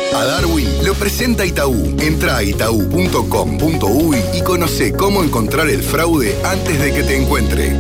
A Darwin lo presenta Itaú. Entra a itaú.com.uy y conoce cómo encontrar el fraude antes de que te encuentre.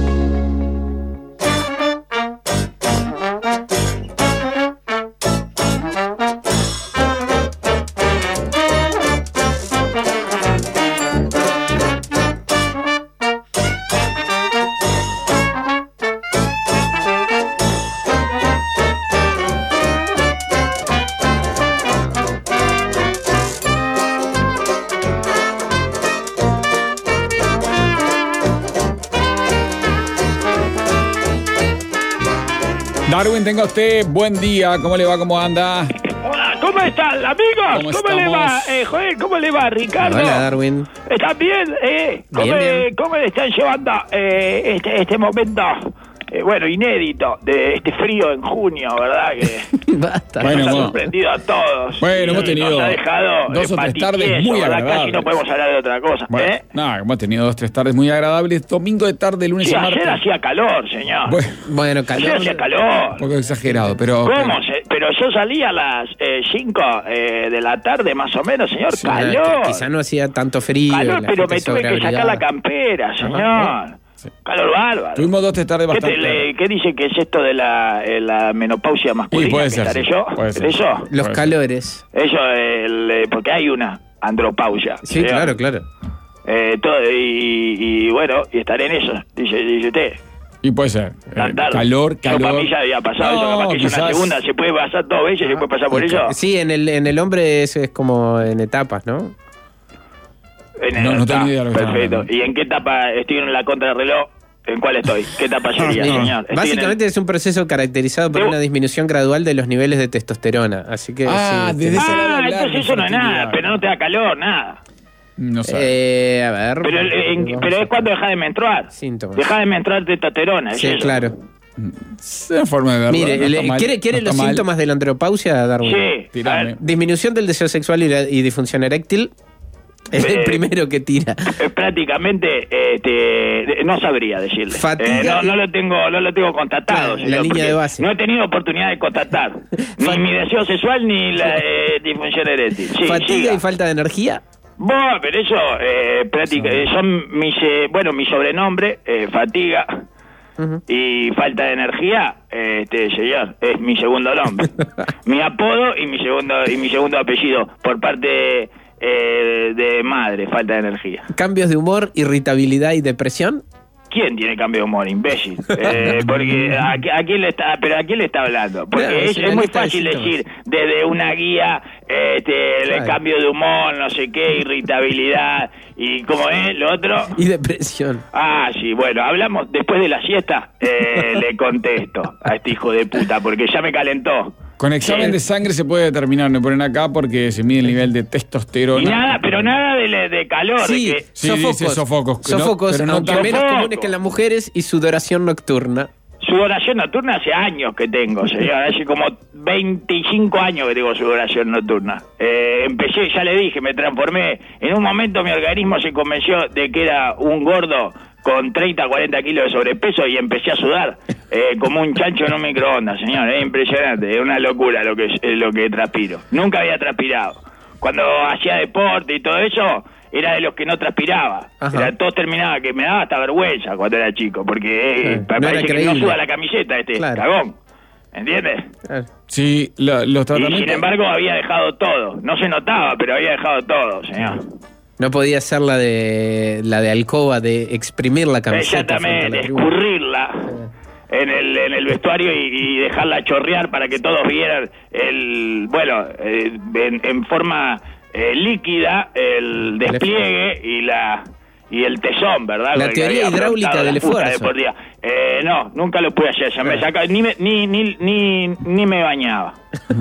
Darwin, tenga usted buen día. ¿Cómo le va? ¿Cómo anda? Hola, ¿cómo están, amigos? ¿Cómo le va, Joel? ¿Cómo le va, Ricardo? Hola, Darwin. ¿Están bien? Bien. ¿Cómo le están llevando este momento, bueno, inédito, de este frío en junio, verdad? Que Basta. Bueno, nos ha bueno. sorprendido a todos. Bueno, hemos Y tenido nos ha dejado 2 o 3 tardes patitieso, muy ¿verdad? agradables. Casi no podemos hablar de otra cosa, Bueno, no, hemos tenido 2 o 3 tardes muy agradables. Domingo de tarde, lunes Sí, y martes. ayer hacía calor, señor. Bueno, Bueno, Ayer calor. hacía calor. un poco exagerado, pero... ¿Cómo? Pero yo salí a las 5 de la tarde, más o menos, señor. Sí, calor. Quizá no hacía tanto frío. Calor, la pero gente me tuve que sacar sobreabrigada. la campera, señor. Ajá. Sí. Calor bárbaro. Tuvimos 2 o 3 tardes ¿Qué, bastante... ¿Qué dice que es esto de la menopausia masculina? Y puede ¿Que ser, estaré sí, yo? puede ser. ¿Eso? Los Bueno. calores. Eso, porque hay una andropausia. Sí, señor. claro. Y bueno, y estaré en eso, dice usted. Y puede ser. Tan tarde. Calor. Yo para mí ya había pasado eso, capaz que es una quizás- segunda, se puede pasar 2 veces, se puede pasar por eso. Sí, en el hombre es como en etapas, ¿no? No tengo ni idea de lo que está Perfecto. hablando. ¿Y en qué etapa estoy en la contrarreloj? ¿En cuál estoy? ¿Qué etapa sería, Mira, señor? Estoy básicamente es un proceso caracterizado por Debo- una disminución gradual de los niveles de testosterona. Así que Ah, sí, desde ese lado hablar entonces de eso no es nada, fertilidad. pero no te da calor, nada. No sé. a ver. Pero, pero es cuando dejas de menstruar. Síntomas. Dejas de menstruar testosterona. Sí, ¿es eso? claro. Es una forma de verlo. Mire, no está mal, ¿quiere no los está mal. síntomas de la andropausia, Darwin? Sí. Tirame. A ver, Disminución del deseo sexual y disfunción eréctil. Es el primero que tira. prácticamente no sabría decirle. Fatiga. No lo tengo contactado. Claro, la señor, línea porque de base. No he tenido oportunidad de contactar ni mi deseo sexual ni la disfunción eréctil. Sí, Fatiga siga. y falta de energía. Bueno, pero eso son mi sobrenombre, fatiga y falta de energía, señor, es mi segundo nombre, mi apodo y mi segundo apellido por parte de madre, falta de energía. Cambios de humor, irritabilidad y depresión. ¿Quién tiene cambio de humor, imbécil? Porque ¿a quién le está hablando? Porque Claro, es es una muy lista de fácil síntomas. decir desde una guía, el Claro. cambio de humor, no sé qué, irritabilidad y ¿cómo es lo otro? Y depresión. Ah, sí, bueno, hablamos después de la siesta, le contesto a este hijo de puta porque ya me calentó. Con examen de sangre se puede determinar, me ponen acá porque se mide el nivel de testosterona. Y nada, pero nada de calor, Sí, de que Sí, sofocos. dice sofocos, ¿no? Sofocos, Pero no aunque tan- menos Sofocos. comunes que en las mujeres, y sudoración nocturna. sudoración nocturna hace años que tengo, señor. Hace como 25 años que tengo sudoración nocturna. Empecé, ya le dije, me transformé. En un momento mi organismo se convenció de que era un gordo con 30, 40 kilos de sobrepeso y empecé a sudar como un chancho en un microondas, señor. Es impresionante, es una locura lo que transpiro. Nunca había transpirado. Cuando hacía deporte y todo eso, era de los que no transpiraba. Ajá. Todo terminaba, que me daba hasta vergüenza cuando era chico, porque No parece era que no creíble. suda la camiseta Claro. cagón. ¿Entiendes? Claro. Sí, los Y tratamientos... sin embargo había dejado todo. No se notaba, pero había dejado todo, señor. No podía ser la de alcoba, de exprimir la camiseta. frente a Exactamente, la tribuna. escurrirla en el vestuario y dejarla chorrear para que todos vieran en forma líquida el despliegue y el tesón, ¿verdad? La Con el que teoría había hidráulica afrontado del la puta esfuerzo. deportiva. No, nunca lo pude hacer. Ya me sacaba, ni me bañaba.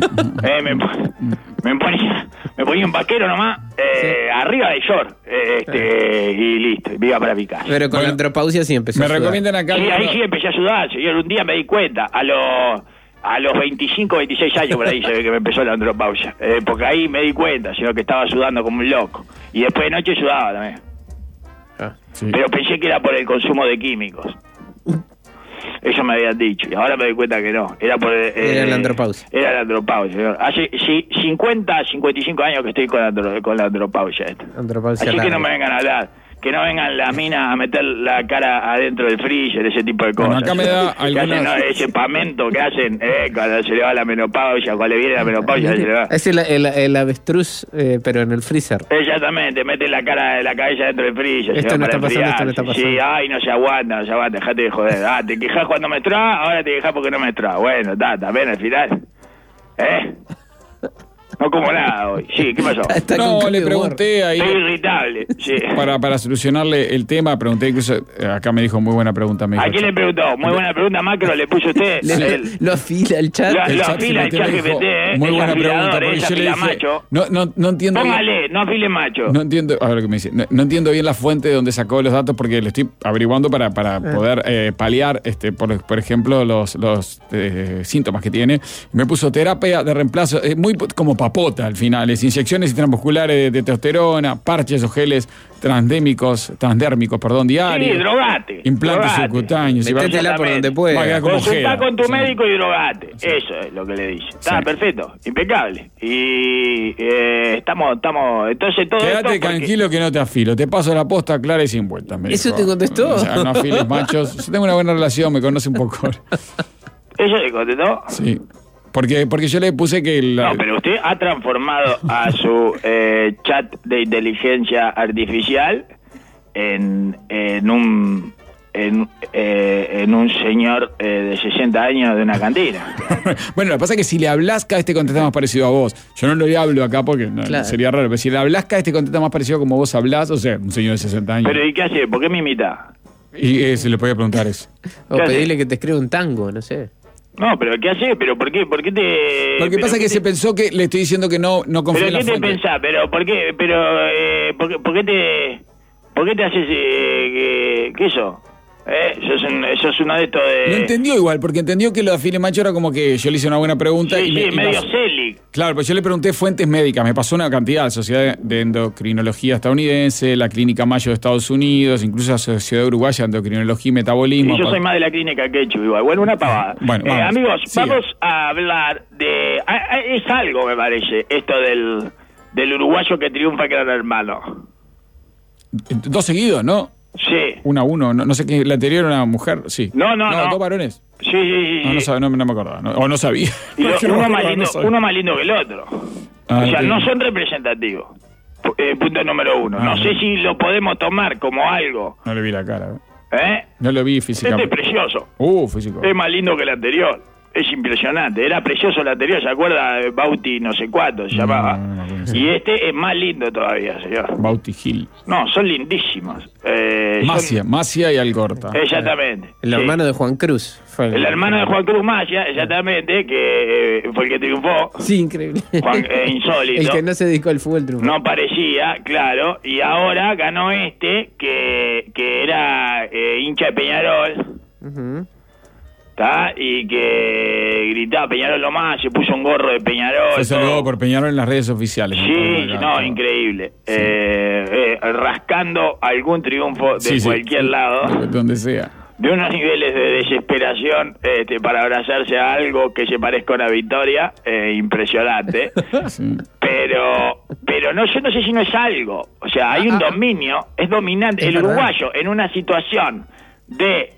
Me ponía un vaquero nomás, arriba de short, y listo, me iba para mi casa. Pero con Bueno, la andropausia sí empezó Me a sudar. recomiendan acá... Sí, ahí sí empecé a sudar, señor. Un día me di cuenta, a los 25, 26 años por ahí se ve que me empezó la andropausia. Porque ahí me di cuenta, señor, que estaba sudando como un loco. Y después de noche sudaba también. Ah. Sí. Pero pensé que era por el consumo de químicos. Eso me habían dicho, y ahora me doy cuenta que no. Era por... Era la andropausia. Era la andropausia, señor. Hace 50, 55 años que estoy con la andropausia esta. Andropausia Así que larga. no me vengan a hablar. Que no vengan las minas a meter la cara adentro del freezer, ese tipo de cosas. Bueno, acá me da Que hacen, algunas... ¿no? Ese pamento que hacen cuando se le va la menopausia, cuando le viene la menopausia, se le va. Es el avestruz, pero en el freezer. Exactamente, mete la cabeza dentro del freezer. Esto se va no para está pasando, esto no está enfriarse. Sí, pasando. ay, no se aguanta, dejate de joder. Te quejas cuando me trae, ahora te quejas porque no me trae. Bueno, también al final. No como nada hoy. Sí, ¿qué pasó? Está No, con le humor. pregunté ahí... Estoy irritable, sí. Para solucionarle el tema, pregunté incluso... acá me dijo muy buena pregunta. Me dijo, ¿A quién le preguntó? Muy buena pregunta, Macro, le puso usted. Lo afila el chat. Lo chat afila el GPT chat me dijo, GPT, muy es buena pregunta, afilador, porque es yo le dije... afilamacho. No entiendo... bien- Póngale, no afile macho. No entiendo, a ver lo que me dice. No entiendo bien la fuente de donde sacó los datos porque le estoy averiguando para poder paliar, por ejemplo, los síntomas que tiene. Me puso terapia de reemplazo, muy como papota al final, es inyecciones intramusculares de testosterona, parches o geles transdérmicos, Sí, diarios. drogate. Implantes drogate. subcutáneos. y va- Métetela por donde va a pueda. quedar como Consultá Jeda. con tu Sí. médico y drogate. Eso es lo que le dice. Está Sí. perfecto, impecable. Y estamos. Entonces todo esto. Quédate porque- tranquilo que no te afilo. Te paso la posta clara y sin vueltas. me ¿Eso dijo. te contestó? O sea, no afiles machos. Yo tengo una buena relación, me conoce un poco. ¿Eso le contestó? Sí. Porque yo le puse que... No, pero usted ha transformado a su chat de inteligencia artificial en un señor de 60 años de una cantina. Bueno, lo que pasa es que si le hablas, cada vez te contesta más parecido a vos. Yo no le hablo acá porque Claro. sería raro, pero si le hablas, cada vez te contesta más parecido como vos hablás, o sea, un señor de 60 años. Pero ¿y qué hace? ¿Por qué me imita? Y se le podía preguntar eso. O ¿Qué hace? pedirle que te escriba un tango, no sé. No, pero ¿qué hace? ¿Pero por qué te...? Lo que pero pasa es qué que te- se pensó que le estoy diciendo que no confío ¿Pero en la qué te fuente. pensás? ¿Pero por qué? ¿Por qué te haces que eso? Sos uno de estos de... Lo entendió igual, porque entendió que lo de afile macho era como que yo le hice una buena pregunta. Sí, y me, sí, y medio pasó- celic. Claro, pues yo le pregunté fuentes médicas, me pasó una cantidad, la Sociedad de Endocrinología Estadounidense, la Clínica Mayo de Estados Unidos, incluso la Sociedad Uruguaya de Endocrinología y Metabolismo. Y yo soy más de la clínica Quechu, igual. Bueno, una pavada. Bueno, vamos. Amigos, Siga. vamos a hablar de... es algo, me parece, esto del uruguayo que triunfa que Gran Hermano. 2 seguidos, ¿no? Sí. 1-1, no sé qué, la anterior era una mujer, sí. No. 2 varones. Sí, sí. No, no me acordaba, o no sabía. Y No me uno, acordaba, más no lindo, sabía. uno más lindo que el otro. Ah, O sea, entiendo. no son representativos. Punto número 1. Ah, No sé bien. si lo podemos tomar como algo. No le vi la cara. ¿Eh? No lo vi Este es físicamente. precioso. Físico. Es más lindo que el anterior. Es impresionante. Era precioso el anterior, ¿se acuerda? Bauti no sé cuánto se llamaba. no, Y este es más lindo todavía, señor. Bauti Gil. No, son lindísimos. Macia y Algorta. Exactamente. El sí. hermano de Juan Cruz. Fue El hermano de Juan Cruz Macia, exactamente, que fue el que triunfó. Sí, increíble. Juan, insólito. El que no se dedicó al fútbol triunfó. No parecía, claro, y ahora ganó este, que era hincha de Peñarol, Ujú. ¿tá? Y que gritaba Peñarol lo más, se puso un gorro de Peñarol. Fue saludado todo. por Peñarol en las redes oficiales. Sí, Acá, no, todo. increíble. Sí. Rascando algún triunfo de Sí, sí. cualquier lado, Donde sea. de unos niveles de desesperación para abrazarse a algo que se parezca a una victoria, impresionante. Sí. Pero no, yo no sé si no es algo. O sea, hay un dominio, es dominante. Es El verdad. uruguayo en una situación de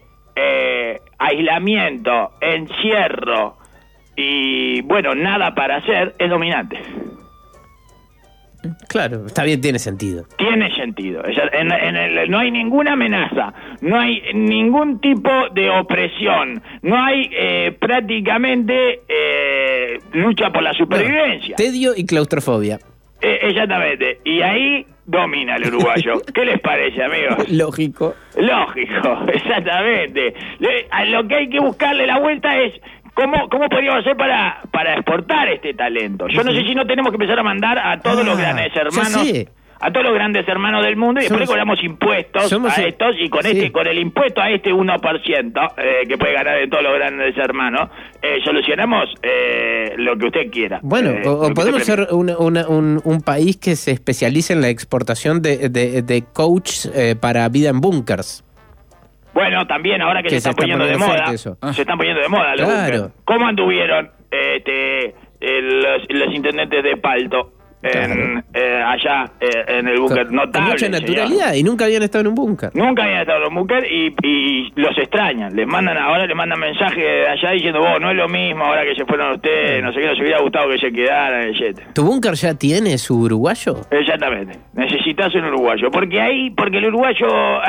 aislamiento, encierro y, bueno, nada para hacer, es dominante. Claro, está bien, tiene sentido. Tiene sentido. O sea, no hay ninguna amenaza, no hay ningún tipo de opresión, no hay prácticamente lucha por la supervivencia. Tedio y claustrofobia. Exactamente. Y ahí domina el uruguayo. ¿Qué les parece, amigos? Lógico. Lógico, exactamente. A lo que hay que buscarle la vuelta es cómo podríamos hacer para exportar este talento. Yo no sé si no tenemos que empezar a mandar a todos los grandes hermanos. ya sé. A todos los grandes hermanos del mundo y después le cobramos impuestos a estos y con sí. con el impuesto a este 1% que puede ganar de todos los grandes hermanos, solucionamos lo que usted quiera. Bueno, Lo o que podemos usted ser un país que se especialice en la exportación de coach para vida en búnkers. Bueno, también ahora que se están poniendo de moda, se están poniendo de moda los búnker. ¿Cómo anduvieron los intendentes de Palto allá en el búnker? Notable, con mucha naturalidad, señor. Y nunca habían estado en un búnker. Nunca habían estado en un búnker y los extrañan. Ahora les mandan mensajes de allá diciendo, no es lo mismo ahora que se fueron ustedes, no sé qué, nos hubiera gustado que se quedaran, etc. ¿Tu búnker ya tiene su uruguayo? Exactamente, necesitas un uruguayo, porque el uruguayo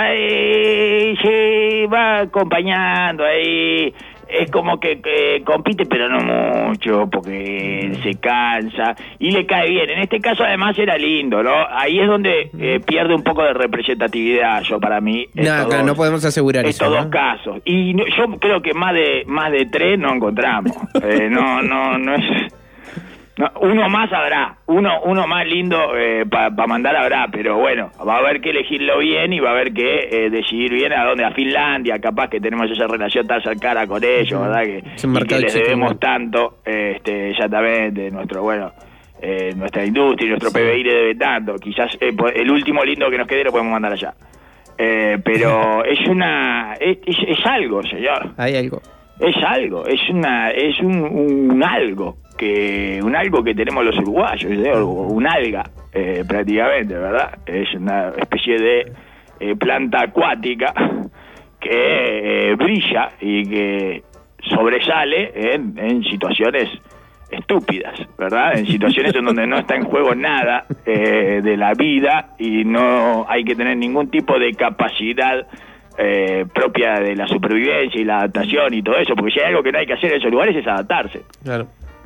se va acompañando ahí. Es como que compite, pero no mucho, porque se cansa y le cae bien. En este caso, además, era lindo, ¿no? Ahí es donde pierde un poco de representatividad, para mí. No podemos asegurar estos eso. Estos dos casos. Y yo creo que más de 3 no encontramos. No es... No, uno más habrá, uno más lindo para mandar habrá, pero bueno, va a haber que elegirlo bien y va a haber que decidir bien a dónde, a Finlandia, capaz que tenemos esa relación tan cercana con ellos, ¿verdad? Que les debemos tanto, exactamente, nuestra industria y nuestro PBI le debe tanto, quizás el último lindo que nos quede lo podemos mandar allá. Pero es algo, señor. Hay algo. Es algo, es un algo que tenemos los uruguayos, un alga prácticamente, ¿verdad? Es una especie de planta acuática que brilla y que sobresale en situaciones estúpidas, ¿verdad? En situaciones en donde no está en juego nada de la vida y no hay que tener ningún tipo de capacidad propia de la supervivencia y la adaptación y todo eso, porque si hay algo que no hay que hacer en esos lugares es adaptarse. Claro.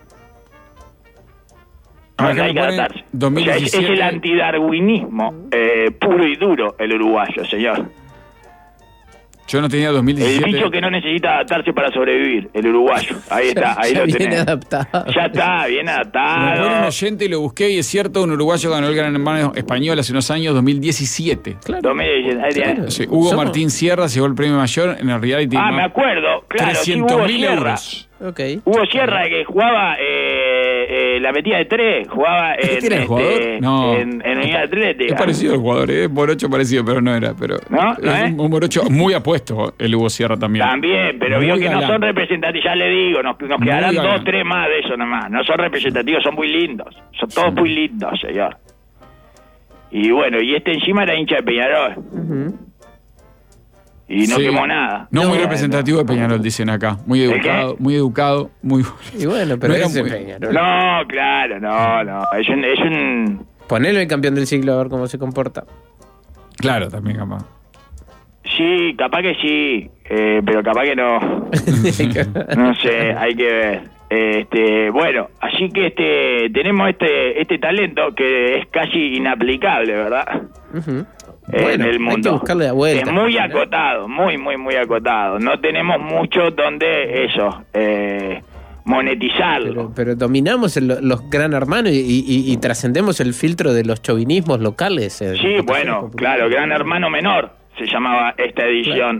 No hay que adaptarse. 2017... es el antidarwinismo puro y duro el uruguayo, señor. Yo no tenía 2017. El bicho que no necesita adaptarse para sobrevivir, el uruguayo. Ahí está, ahí ya lo viene tenés. Adaptado. Ya está, bien adaptado. Me pone un oyente y lo busqué y es cierto, un uruguayo ganó el Gran Hermano Español hace unos años, 2017. Claro. 2017. Claro. Sí, Hugo Martín Sierra se llevó el premio mayor en el reality. Me acuerdo, claro. 300.000 euros. Okay. Hugo Sierra, que jugaba la metida de 3, jugaba ¿Este era el jugador? No. en Unidad Atlética. Es parecido al jugador, morocho parecido, pero no era. Pero ¿No? es un morocho muy apuesto, el Hugo Sierra también. También, pero muy vio que galán. No son representativos, ya le digo, nos quedarán 2, 3 más de eso nomás. No son representativos, son muy lindos. Son todos muy lindos, señor. Y bueno, y encima era hincha de Peñarol. Y no quemó nada. No muy representativo de Peñarol, dicen acá. Muy educado, muy... Y bueno, pero no ese muy... Peñarol. No, claro, no. Es un... Ponelo el campeón del siglo a ver cómo se comporta. Claro, también capaz. Sí, capaz que sí, pero capaz que no. No sé, hay que ver. Bueno, así que tenemos este talento que es casi inaplicable, ¿verdad? En el mundo. Hay que buscarle la vuelta. Es muy acotado, muy acotado. No tenemos mucho donde monetizarlo. Pero dominamos los Gran Hermanos y trascendemos el filtro de los chauvinismos locales. Sí, bueno, claro, Gran Hermano Menor se llamaba esta edición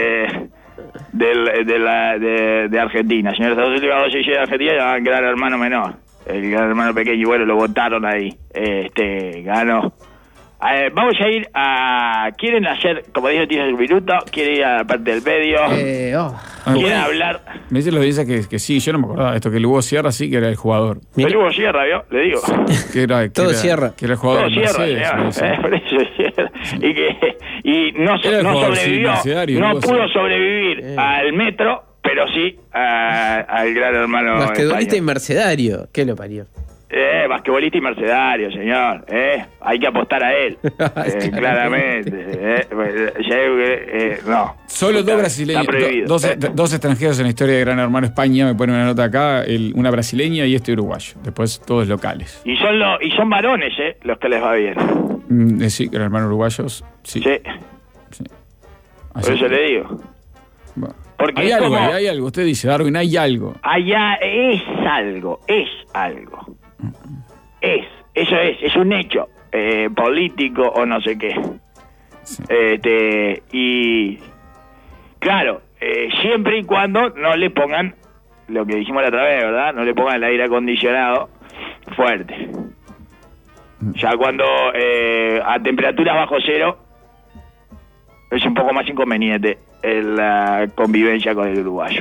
de Argentina. Señores, las últimas 2 ediciones de Argentina llamaban Gran Hermano Menor. El Gran Hermano Pequeño, y bueno, lo votaron ahí. Ganó. Vamos a ir a... ¿Quieren hacer, como dijo, tiene un minuto? ¿Quieren ir a la parte del medio? ¿Quieren hablar? Me dice lo dice que sí, yo no me acordaba de esto, que el Hugo Sierra sí que era el jugador. El Hugo Sierra, ¿vio? Le digo. Todo Sierra. Que era el jugador. Todo Sierra, señor. Por eso Sierra. Y no sobrevivió. No pudo sobrevivir al metro, pero sí al Gran Hermano. Basquetbolista y mercedario. ¿Qué lo parió? Basquetbolista y mercedario, señor. Hay que apostar a él. Claramente. No. Solo 2 brasileños, dos extranjeros en la historia de Gran Hermano España. Me ponen una nota acá, una brasileña y uruguayo. Después todos locales. Y son varones, los que les va bien. Sí, Gran Hermano uruguayos. Sí. Por eso le digo. Bueno. Porque hay algo. Usted dice, Darwin, hay algo. Allá es algo. Eso es un hecho político o no sé qué. Sí. Y claro, siempre y cuando no le pongan lo que dijimos la otra vez, ¿verdad? No le pongan el aire acondicionado fuerte. Ya cuando a temperaturas bajo cero es un poco más inconveniente. la convivencia con el uruguayo.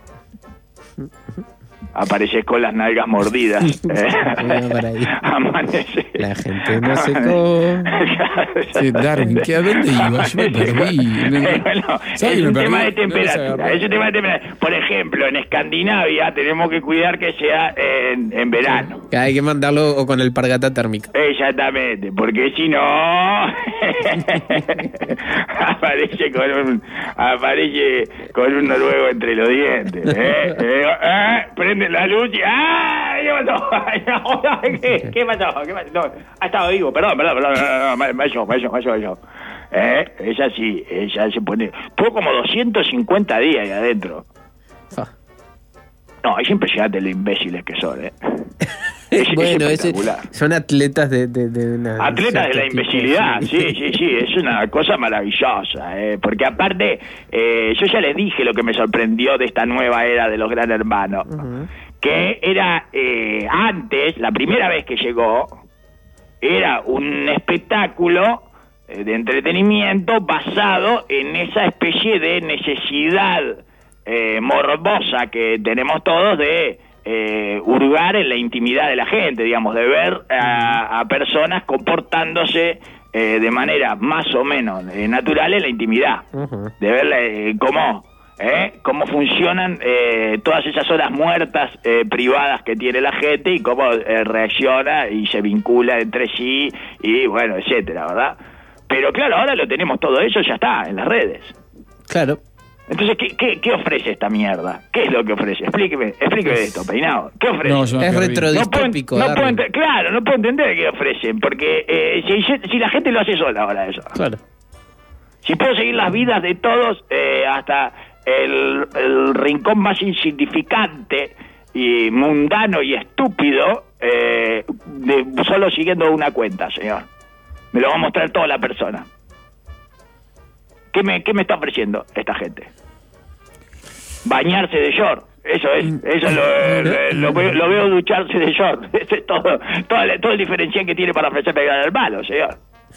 Apareces con las nalgas mordidas. Amanece. La gente no se come. Sí, Darwin, ¿a dónde iba? Yo me perdí. Bueno, es un tema de temperatura. Es un tema de temperatura. Por ejemplo, en Escandinavia tenemos que cuidar que sea en verano. Hay que mandarlo o con el pargata térmica. Exactamente, porque si no aparece con un noruego entre los dientes. Prende la luz y ¿qué pasó? ¿Qué pasó? No, ha estado vivo, perdón, ella sí, ella se pone, tuvo como 250 días ahí adentro. No, es impresionante lo imbéciles que son, Bueno, son atletas de una... Atletas de la imbecilidad, sí, es una cosa maravillosa, porque aparte, yo ya les dije lo que me sorprendió de esta nueva era de los Gran Hermanos, que era, antes, la primera vez que llegó, era un espectáculo de entretenimiento basado en esa especie de necesidad morbosa que tenemos todos de hurgar en la intimidad de la gente, digamos, de ver a personas comportándose de manera más o menos natural en la intimidad, de ver cómo funcionan todas esas horas muertas privadas que tiene la gente y cómo reacciona y se vincula entre sí y bueno, etcétera, ¿verdad? Pero claro, ahora lo tenemos todo eso, ya está, en las redes. Claro. Entonces, ¿qué ofrece esta mierda? ¿Qué es lo que ofrece? Explíqueme esto, Peinado. ¿Qué ofrece? No, es retrodistópico. Claro, no puedo entender qué ofrecen, porque si la gente lo hace sola ahora eso. Claro. Si puedo seguir las vidas de todos hasta el rincón más insignificante y mundano y estúpido, solo siguiendo una cuenta, señor. Me lo va a mostrar toda la persona. ¿Qué me está ofreciendo esta gente? Bañarse de short. Eso lo veo ducharse de short. Eso es todo el diferencial que tiene para ofrecerme Gran Hermano, señor.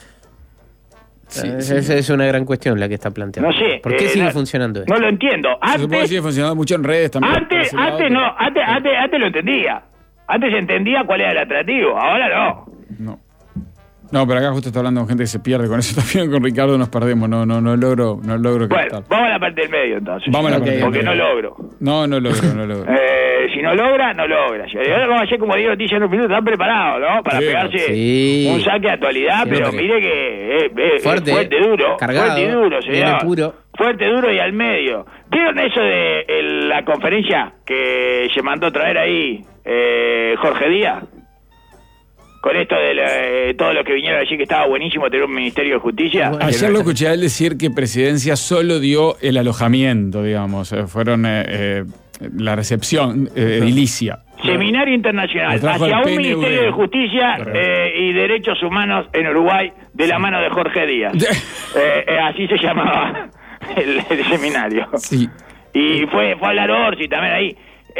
Esa es una gran cuestión la que está planteando. No sé. ¿Por qué sigue funcionando eso? No lo entiendo. Antes sigue funcionando mucho en redes también. Antes lo entendía. Antes se entendía cuál era el atractivo. Ahora no. No, pero acá justo está hablando con gente que se pierde. Con eso también con Ricardo nos perdemos. No logro Bueno, captar. vamos a la parte del medio entonces. Vamos a la parte del porque medio. no logro. No logro. Si no logra, no logra. Ahora vamos a hacer como 10 noticias en un minuto. Están preparados, ¿no? Para pegarse un saque de actualidad, pero mire que fuerte, duro. Cargado, fuerte y duro, señor. Puro. Fuerte, duro y al medio. ¿Vieron eso de la conferencia que se mandó traer ahí Jorge Díaz? Con esto de todos los que vinieron allí, que estaba buenísimo tener un Ministerio de Justicia. Ayer lo escuché a él decir que Presidencia solo dio el alojamiento, digamos. Fueron la recepción edilicia. Seminario Internacional hacia un Ministerio de Justicia y Derechos Humanos en Uruguay de la mano de Jorge Díaz. Así se llamaba el seminario. Sí. Y fue a hablar Orsi también ahí.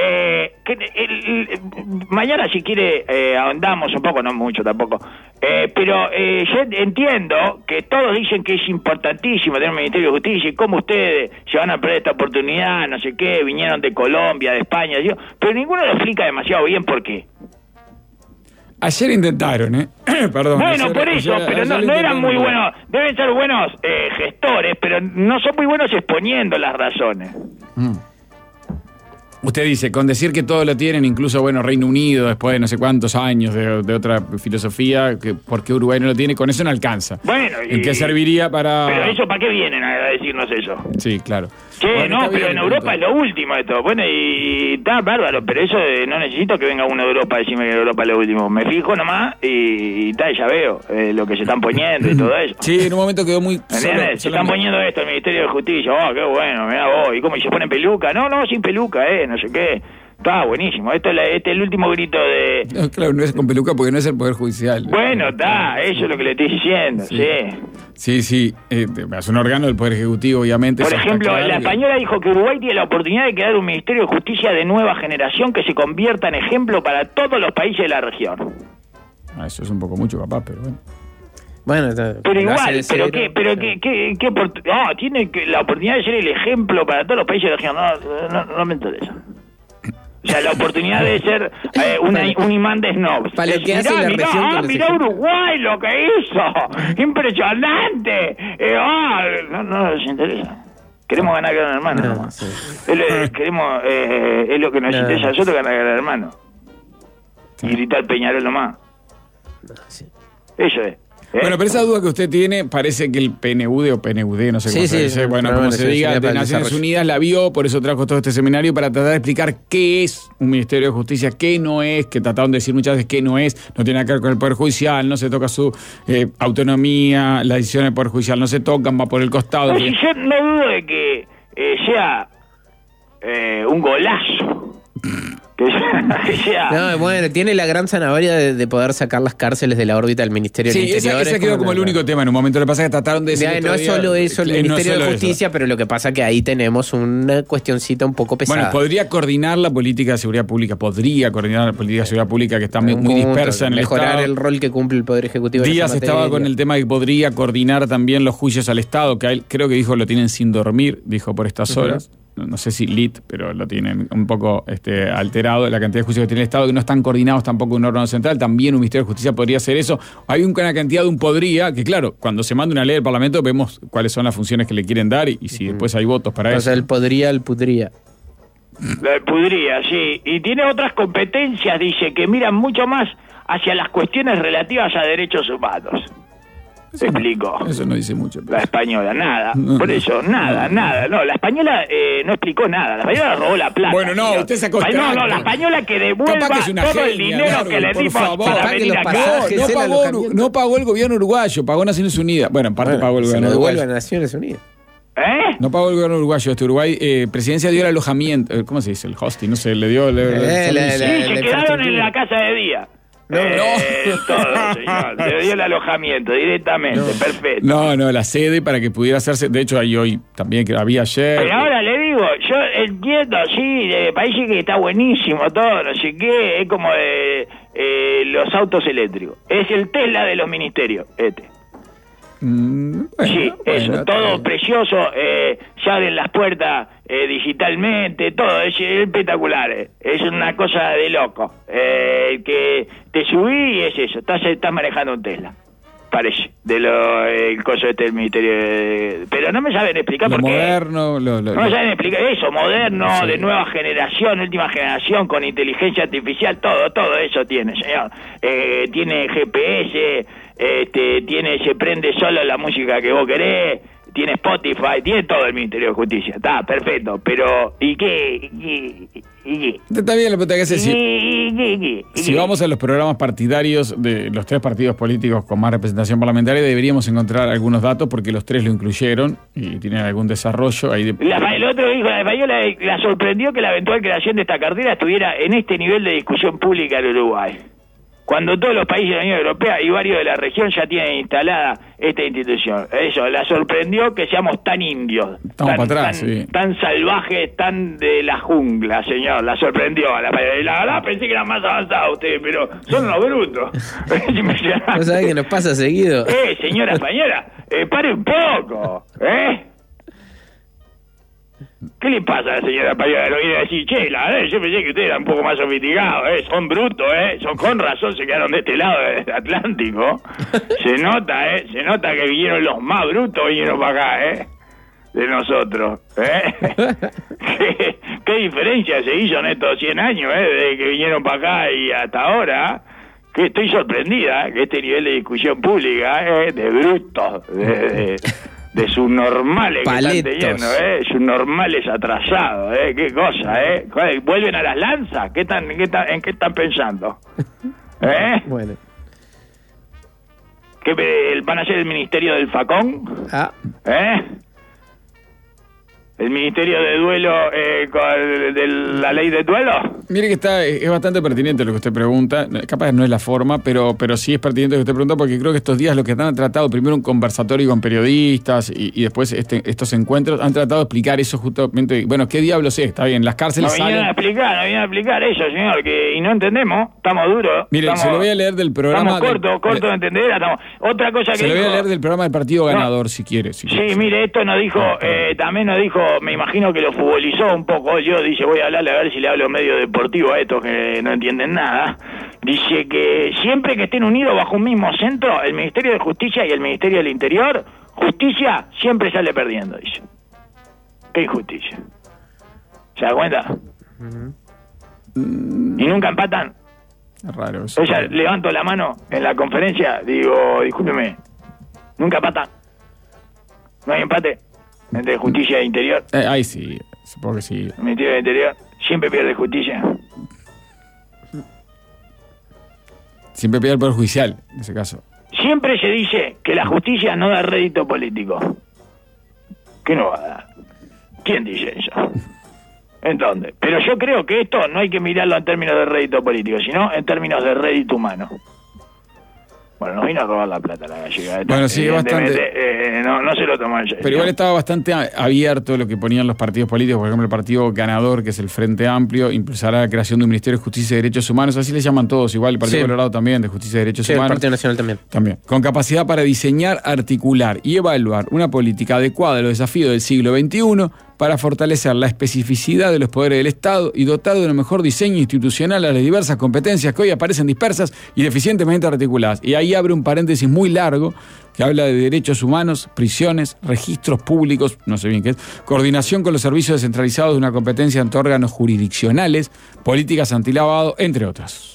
Mañana si quiere ahondamos un poco, no mucho tampoco, pero yo entiendo que todos dicen que es importantísimo tener un Ministerio de Justicia y cómo ustedes se van a perder esta oportunidad, no sé qué, vinieron de Colombia, de España, pero ninguno lo explica demasiado bien por qué. Ayer intentaron, perdón. Bueno, por eso, pero no eran muy buenos, deben ser buenos gestores, pero no son muy buenos exponiendo las razones. Usted dice, con decir que todo lo tienen, incluso, Reino Unido, después de no sé cuántos años de otra filosofía, que ¿por qué Uruguay no lo tiene? Con eso no alcanza. Bueno, ¿en qué serviría para...? Pero eso, ¿para qué vienen a decirnos eso? Sí, claro. Pero en Europa es lo último esto. Bueno, y está bárbaro, pero eso no necesito que venga uno de Europa a decirme que en Europa es lo último. Me fijo nomás y ya veo lo que se están poniendo y todo eso. Sí, en un momento quedó muy... Se están poniendo esto, el Ministerio de Justicia. Oh, qué bueno, mirá vos. ¿Y cómo? ¿Y se ponen peluca? No, sin peluca, no sé qué. Está buenísimo. Este es el último grito de... No, claro, no es con peluca porque no es el Poder Judicial. Bueno, eso es lo que le estoy diciendo, Sí. Es un órgano del Poder Ejecutivo, obviamente. Por ejemplo, la española dijo que Uruguay tiene la oportunidad de crear un Ministerio de Justicia de nueva generación que se convierta en ejemplo para todos los países de la región. Eso es un poco mucho, capaz, pero bueno. Bueno, pero igual, tiene la oportunidad de ser el ejemplo para todos los países de la región. No me interesa. O sea, la oportunidad de ser un imán de snobs. Para lo que hace la región. Mirá Uruguay lo que hizo. Impresionante. No les interesa. Queremos ganar Gran Hermano. No, sí. Queremos, es lo que nos interesa a nosotros, ganar Gran Hermano. Sí. Y gritar Peñarol nomás. Sí. Eso es. Bueno, pero esa duda que usted tiene, parece que el PNUD o PNUD, no sé cómo se dice, como se diga, de Naciones Unidas la vio, por eso trajo todo este seminario para tratar de explicar qué es un Ministerio de Justicia, qué no es, que trataron de decir muchas veces qué no es, no tiene que ver con el Poder Judicial, no se toca su autonomía, las decisiones del Poder Judicial no se tocan, va por el costado. No, si yo no dudo de que sea un golazo. No, bueno, tiene la gran zanahoria de poder sacar las cárceles de la órbita del Ministerio del Interior. Ese quedó como el único tema en un momento. Lo que pasa es que trataron de decir. No es solo eso el Ministerio de Justicia, pero lo que pasa es que ahí tenemos una cuestioncita un poco pesada. Bueno, podría coordinar la política de seguridad pública, que está muy dispersa en el Estado. Mejorar el rol que cumple el Poder Ejecutivo. Díaz estaba con el tema de que podría coordinar también los juicios al Estado, que él creo que dijo lo tienen sin dormir, dijo por estas horas. No sé si lit, pero lo tienen un poco alterado, la cantidad de juicios que tiene el Estado, que no están coordinados tampoco en un órgano central. También un Ministerio de Justicia podría hacer eso. Hay una cantidad de un podría, que claro, cuando se manda una ley del Parlamento vemos cuáles son las funciones que le quieren dar y si después hay votos para eso. O sea, el podría. El podría, sí. Y tiene otras competencias, dice, que miran mucho más hacia las cuestiones relativas a derechos humanos. Te explico. Eso no dice mucho. Pero... La española, nada. Por eso, nada. No, la española no explicó nada. La española robó la plata. Bueno, no, usted se acostó. No, la española que devuelva todo el dinero que le dimos para venir acá. No pagó el gobierno uruguayo, pagó Naciones Unidas. Bueno, en parte pagó el gobierno uruguayo. Se lo devuelve a Naciones Unidas. No pagó el gobierno uruguayo. Uruguay, presidencia dio el alojamiento. ¿Cómo se dice? El hosting, no sé, le dio... se quedaron en la casa de día. Todo, señor. Le dio el alojamiento directamente, perfecto. No, la sede para que pudiera hacerse. De hecho, hay hoy también, que había ayer. Pero ahora le digo, yo entiendo, sí, parece que está buenísimo todo, no sé qué, es como los autos eléctricos. Es el Tesla de los ministerios, Eso, todo precioso, ya abren las puertas digitalmente, todo, es espectacular, es una cosa de loco, que te subí y es eso, estás manejando un Tesla, parece, el coso del ministerio, pero no me saben explicar por qué. Moderno, no me saben explicar eso, moderno, sí. De nueva generación, última generación, con inteligencia artificial, todo eso tiene, señor, tiene GPS, se prende solo la música que vos querés, tiene Spotify, tiene todo el Ministerio de Justicia, está perfecto, pero ¿y qué? Está bien, lo que te hace si vamos a los programas partidarios de los tres partidos políticos con más representación parlamentaria, deberíamos encontrar algunos datos porque los tres lo incluyeron y tienen algún desarrollo ahí. El otro dijo, la española la sorprendió que la eventual creación de esta cartera estuviera en este nivel de discusión pública en Uruguay, cuando todos los países de la Unión Europea y varios de la región ya tienen instalada esta institución. Eso, la sorprendió que seamos tan indios, tan salvajes, tan de la jungla, señor. La sorprendió. La verdad pensé que eran más avanzados ustedes, pero son unos brutos. ¿No sabés qué nos pasa seguido? Señora española, pare un poco, ¿Qué le pasa a la señora española? No viene a decir, yo pensé que ustedes eran un poco más sofisticados, son brutos, son con razón se quedaron de este lado del Atlántico. Se nota que vinieron los más brutos, vinieron para acá, de nosotros, ¿Qué diferencia se hizo en estos 100 años, desde que vinieron para acá y hasta ahora? Que estoy sorprendida que este nivel de discusión pública, de brutos, de subnormales que están teniendo, subnormales atrasados, qué cosa, vuelven a las lanzas, ¿en qué están pensando? Bueno. ¿Qué van a ser el ministerio del facón? ¿El ministerio de duelo de la ley de duelo? Mire que es bastante pertinente lo que usted pregunta. Capaz no es la forma, pero sí es pertinente lo que usted pregunta, porque creo que estos días lo que han tratado, primero un conversatorio con periodistas y después estos encuentros, han tratado de explicar eso justamente. Bueno, ¿qué diablos es? Está bien, las cárceles no vinieron a explicar eso, señor, y no entendemos, estamos duros. Mire, se lo voy a leer del programa. Estamos corto de entender. Otra cosa que se lo voy a leer del programa del Partido Ganador, si quiere. Sí, mire, esto nos dijo, también nos dijo, me imagino que lo futbolizó un poco. Yo dice, voy a hablarle a ver si le hablo medio deportivo a estos que no entienden nada. Dice que siempre que estén unidos bajo un mismo centro, el Ministerio de Justicia y el Ministerio del Interior, justicia siempre sale perdiendo, dice. ¿Qué injusticia? ¿Se da cuenta? Y nunca empatan. Es raro eso. O sea, levanto la mano en la conferencia, digo, discúlpeme, nunca empatan. No hay empate entre justicia e interior. Ahí sí, supongo que sí. El Ministerio del Interior siempre pierde justicia. Siempre pierde el Poder Judicial, en ese caso. Siempre se dice que la justicia no da rédito político. ¿Qué no va a dar? ¿Quién dice eso? Entonces, pero yo creo que esto no hay que mirarlo en términos de rédito político, sino en términos de rédito humano. Bueno, nos vino a robar la plata la gallega. Bueno, sí, bastante. No se lo tomó en serio. Pero igual estaba bastante abierto lo que ponían los partidos políticos. Por ejemplo, el partido ganador, que es el Frente Amplio, impulsará la creación de un Ministerio de Justicia y Derechos Humanos. Así le llaman todos. Igual el Partido Colorado también, de Justicia y Derechos Humanos. El Partido Nacional también. Con capacidad para diseñar, articular y evaluar una política adecuada a los desafíos del siglo XXI para fortalecer la especificidad de los poderes del Estado y dotar de un mejor diseño institucional a las diversas competencias que hoy aparecen dispersas y deficientemente articuladas. Y ahí abre un paréntesis muy largo que habla de derechos humanos, prisiones, registros públicos, no sé bien qué es, coordinación con los servicios descentralizados de una competencia ante órganos jurisdiccionales, políticas antilavado, entre otras.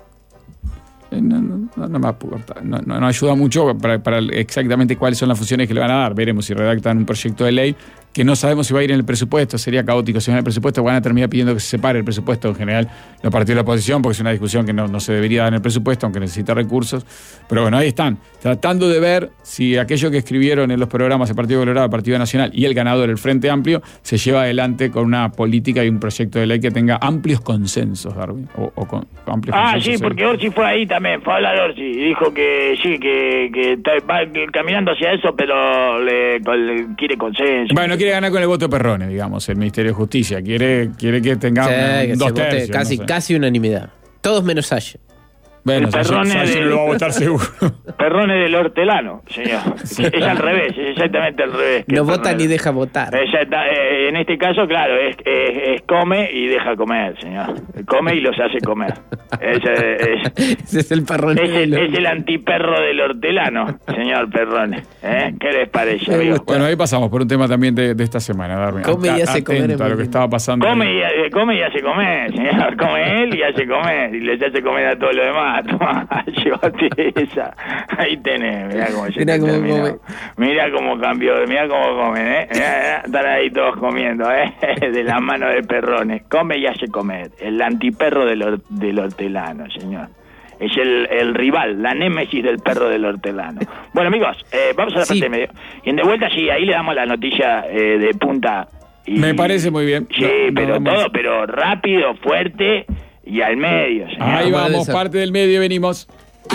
No ayuda mucho para exactamente cuáles son las funciones que le van a dar. Veremos si redactan un proyecto de ley que no sabemos si va a ir en el presupuesto. Sería caótico si va en el presupuesto. Van a terminar pidiendo que se separe el presupuesto en general los partidos de la oposición, porque es una discusión que no se debería dar en el presupuesto, aunque necesita recursos. Pero bueno, ahí están, tratando de ver si aquello que escribieron en los programas el Partido Colorado, el Partido Nacional y el ganador, el Frente Amplio, se lleva adelante con una política y un proyecto de ley que tenga amplios consensos, Darwin. O con amplios consensos. Sí, porque Orsi fue ahí también, fue a hablar Orsi, y dijo que sí, que va caminando hacia eso, pero le quiere consenso. Bueno, quiere ganar con el voto Perrone, digamos, el Ministerio de Justicia. Quiere que tenga que 2/3. Casi unanimidad. Todos menos Salle. Bueno, Salle no lo va a votar seguro. Perrone del hortelano, señor. Sí. Es al revés, es exactamente al revés. No vota ni deja votar. En este caso, claro, es come y deja comer, señor. Come y los hace comer. Ese es el Perrone. Es el antiperro del hortelano, señor Perrone. ¿Qué les parece, amigo? Bueno, ahí pasamos por un tema también de esta semana, Darwin. Come y hace comer. A lo que estaba pasando. Come y hace comer, señor. Come él y hace comer. Y les hace comer a todo lo demás. Toma, llévate esa. Ahí tenés, mirá cómo se terminó. Mirá cómo cambió, mirá cómo comen, mirá, están ahí todos comiendo, de la mano de Perrone. Come y hace comer. El antiperro del hortelano, señor. Es el rival, la némesis del perro del hortelano. Bueno, amigos, vamos a la parte de medio. Y en de vuelta, sí, ahí le damos la noticia de punta. Me parece muy bien. Sí, pero rápido, fuerte y al medio, señor. Ahí vamos, parte del medio, venimos.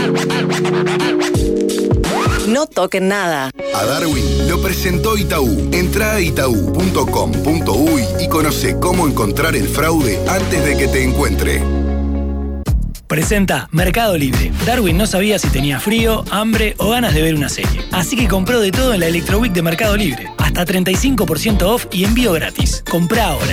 No toquen nada. A Darwin lo presentó Itaú. Entrá a itaú.com.uy y conoce cómo encontrar el fraude antes de que te encuentre. Presenta Mercado Libre. Darwin no sabía si tenía frío, hambre o ganas de ver una serie. Así que compró de todo en la Electro Week de Mercado Libre. Hasta 35% off y envío gratis. Comprá ahora.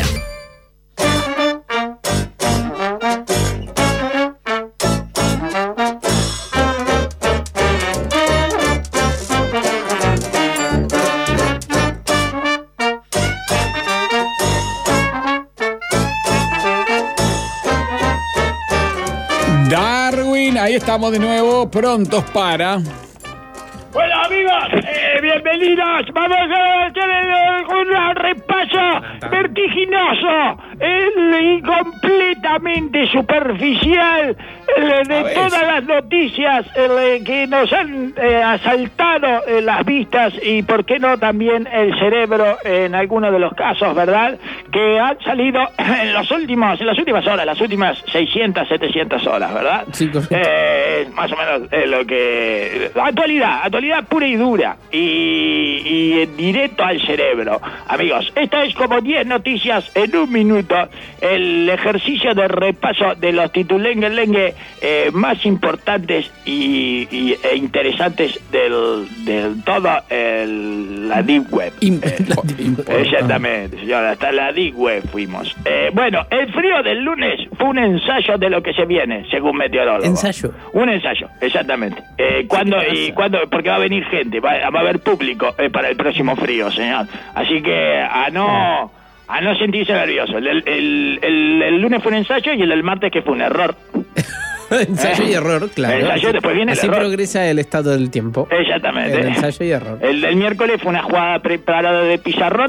Darwin, ahí estamos de nuevo, prontos para... Bueno, amigos, bienvenidos. Vamos a hacer un repaso vertiginoso y completamente superficial De todas las noticias que nos han asaltado las vistas y por qué no también el cerebro en algunos de los casos, ¿verdad? Que han salido en las últimas horas, las últimas 600, 700 horas, ¿verdad? Sí, correcto. Más o menos lo que... Actualidad pura y dura y directo al cerebro. Amigos, esta es como 10 noticias en un minuto, el ejercicio de repaso de los titulengue más importantes e interesantes del todo la Deep Web. Exactamente, señora, hasta la Deep Web fuimos. Bueno, el frío del lunes fue un ensayo de lo que se viene, según meteorólogos. ¿Ensayo? Un ensayo, exactamente. ¿Cuándo? Porque va a venir gente, va a haber público para el próximo frío, señor. Así que a no sentirse nervioso. El lunes fue un ensayo y el del martes que fue un error. Ensayo y error, claro. Ensayo, después viene así el error. progresa el estado del tiempo. Exactamente. El ensayo y error. El del miércoles fue una jugada preparada de pizarrón.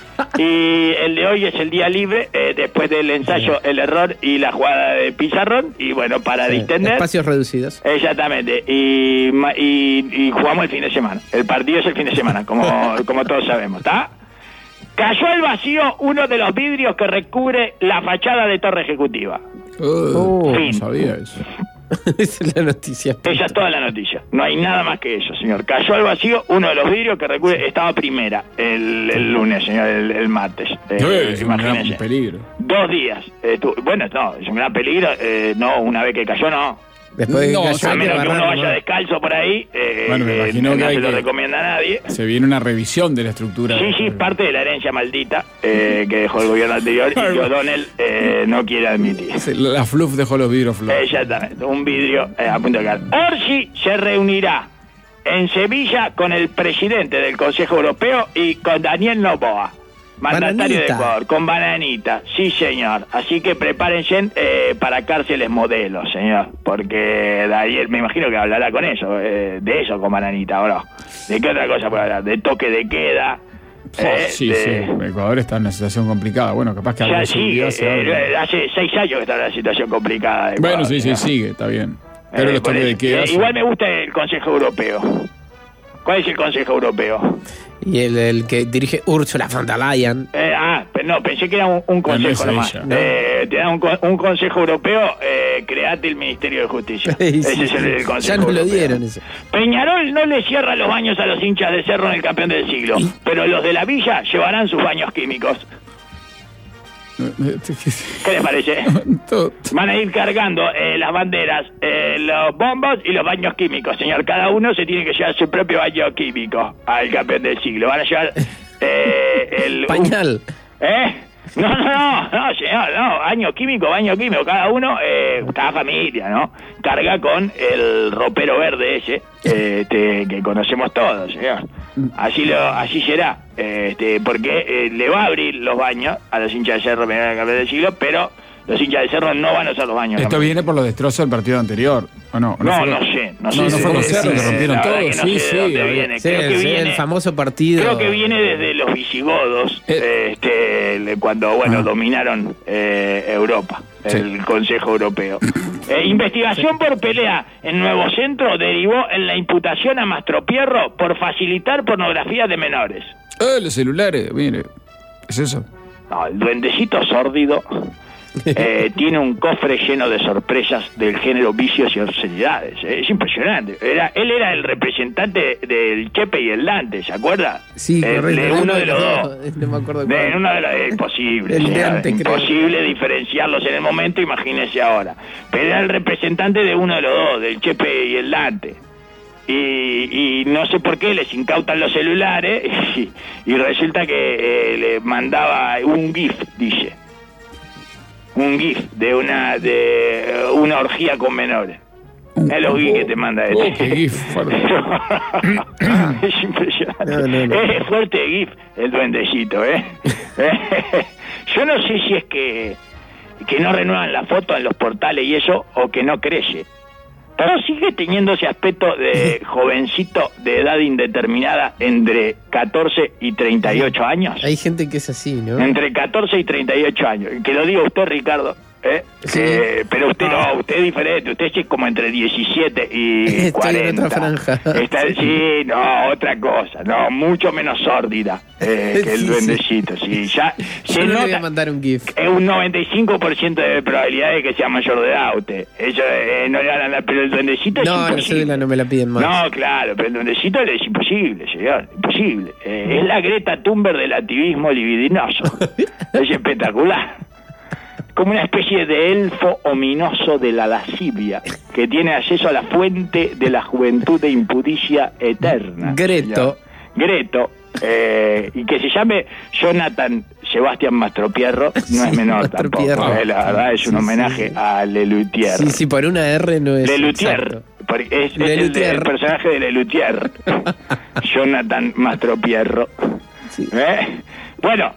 Y el de hoy es el día libre, después del ensayo, el error y la jugada de pizarrón. Y bueno, para distender. Espacios reducidos. Exactamente. Y jugamos el fin de semana. El partido es el fin de semana, como todos sabemos, ¿está? Cayó al vacío uno de los vidrios que recubre la fachada de Torre Ejecutiva. No sabía eso. Esa es la noticia. Esa es toda la noticia. No hay nada más que eso, señor. Cayó al vacío uno de los vidrios que recubre. Estaba primera el lunes, señor, el martes. Es un gran Imagínense. peligro. 2 días. Bueno, no, es un gran peligro. No, una vez que cayó, no. Después de No, que a cayó, A hay que menos que uno barrarlo, vaya ¿no? descalzo por ahí, Bueno, me imagino no que hay se lo que- recomienda a nadie. Se viene una revisión de la estructura. Sí, parte de la herencia maldita que dejó el gobierno anterior y que O'Donnell no quiere admitir. La fluff dejó los vidrios flojos. Exactamente, un vidrio a punto de caer. Orsi se reunirá en Sevilla con el presidente del Consejo Europeo y con Daniel Noboa, mandatario de Bananita. Ecuador, con Bananita, sí señor. Así que prepárense para cárceles modelos, señor, porque Daniel me imagino que hablará con eso, de eso con Bananita, ¿o no? ¿De qué otra cosa puede hablar? De toque de queda. Sí. Ecuador está en una situación complicada. Bueno, capaz que algo Ya de sigue, seguridad se habla. hace 6 años que está en una situación complicada. de Bueno, Ecuador, sí, ¿no? sigue, está bien. Pero los por toques de eso. queda. Igual me gusta el Consejo Europeo. ¿Cuál es el Consejo Europeo? Y el que dirige Ursula von der Leyen. No, pensé que era un consejo no es nomás. ella. Te da un Consejo Europeo, create el Ministerio de Justicia. Sí, Ese es el sí. Consejo Ya nos lo Europeo. dieron ese. Peñarol no le cierra los baños a los hinchas de Cerro en el campeón del siglo, pero los de la Villa llevarán sus baños químicos. ¿Qué les parece? Todo- Van a ir cargando las banderas, los bombos y los baños químicos, señor. Cada uno se tiene que llevar su propio baño químico al campeón del siglo. Van a llevar el... Pañal. No, señor, no. Baño químico. Cada uno, cada familia, ¿no? Carga con el ropero verde ese, que conocemos todos, señor. Así será, porque le va a abrir los baños a los hinchas de Cerro en el campeón del siglo, pero los hinchas de Cerro no van a usar los baños. Esto viene por los destrozos del partido anterior, ¿o no? No No sé. fue con Cerro, que rompieron La verdad todo. que no Sí, sé de dónde había- viene. Sí, Creo que sí, viene... el famoso partido. Creo que viene desde los visigodos, cuando dominaron Europa, el Consejo Europeo. Investigación por pelea en Nuevo Centro derivó en la imputación a Mastropierro por facilitar pornografía de menores. Los celulares, mire. ¿Es eso? No, el duendecito sórdido tiene un cofre lleno de sorpresas del género vicios y obscenidades. Es impresionante. Él era el representante del Chepe y el Dante, ¿se acuerda? Sí, correcto. Uno de los dos. No me acuerdo De cuál. uno de los, imposible, El señor, Dante, creo. imposible diferenciarlos en el momento, imagínese ahora. Pero era el representante de uno de los dos, del Chepe y el Dante. Y no sé por qué les incautan los celulares y resulta que le mandaba un GIF, dice. Un GIF de una orgía con menores. Es los GIF que te manda este. qué GIF fuerte. Es impresionante. No. Es fuerte GIF el duendecito, Yo no sé si es que no renuevan la foto en los portales y eso, o que no crece. Pero sigue teniendo ese aspecto de jovencito de edad indeterminada entre 14 y 38 años. Hay gente que es así, ¿no? Entre 14 y 38 años. Que lo diga usted, Ricardo. Sí. Pero usted no, usted es diferente, usted es como entre 17 y Estoy 40. en otra franja. Sí, no, otra cosa, no, mucho menos sórdida que el Sí, duendecito, sí, ya Yo se no le voy a nota, mandar un GIF. es un 95% de probabilidad de que sea mayor de edad usted. Eso no le van a dar, pero el duendecito es No, la imposible. cédula no me la piden más. No, claro, pero el duendecito es imposible, señor, imposible. Es la Greta Thunberg del activismo libidinoso. Es espectacular. Como una especie de elfo ominoso de la lascivia, que tiene acceso a la fuente de la juventud de impudicia eterna. Greto. Señor. Greto. Y que se llame Jonathan Sebastián Mastropierro, no es menor tampoco. Mastropierro. La verdad es un homenaje a Lelutier. Sí, por una R no es. Lelutier. exacto. Es Lelutier. el personaje de Lelutier. Jonathan Mastropierro. Sí. Bueno,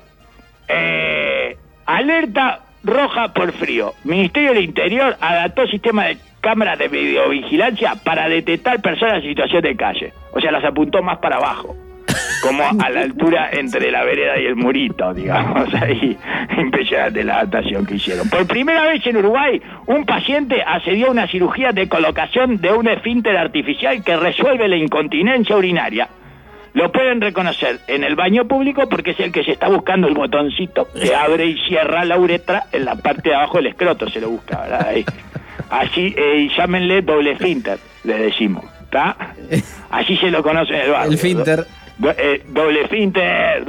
alerta roja por frío. Ministerio del Interior adaptó sistema de cámaras de videovigilancia para detectar personas en situación de calle. O sea, las apuntó más para abajo. Como a la altura entre la vereda y el murito, digamos. Ahí, impresionante la adaptación que hicieron. Por primera vez en Uruguay, un paciente accedió a una cirugía de colocación de un esfínter artificial que resuelve la incontinencia urinaria. Lo pueden reconocer en el baño público porque es el que se está buscando el botoncito que abre y cierra la uretra en la parte de abajo del escroto, se lo busca, ¿verdad? Ahí. Así, llámenle doble esfínter, le decimos, ¿está? Así se lo conoce en el barrio. El finter. Doble esfínter.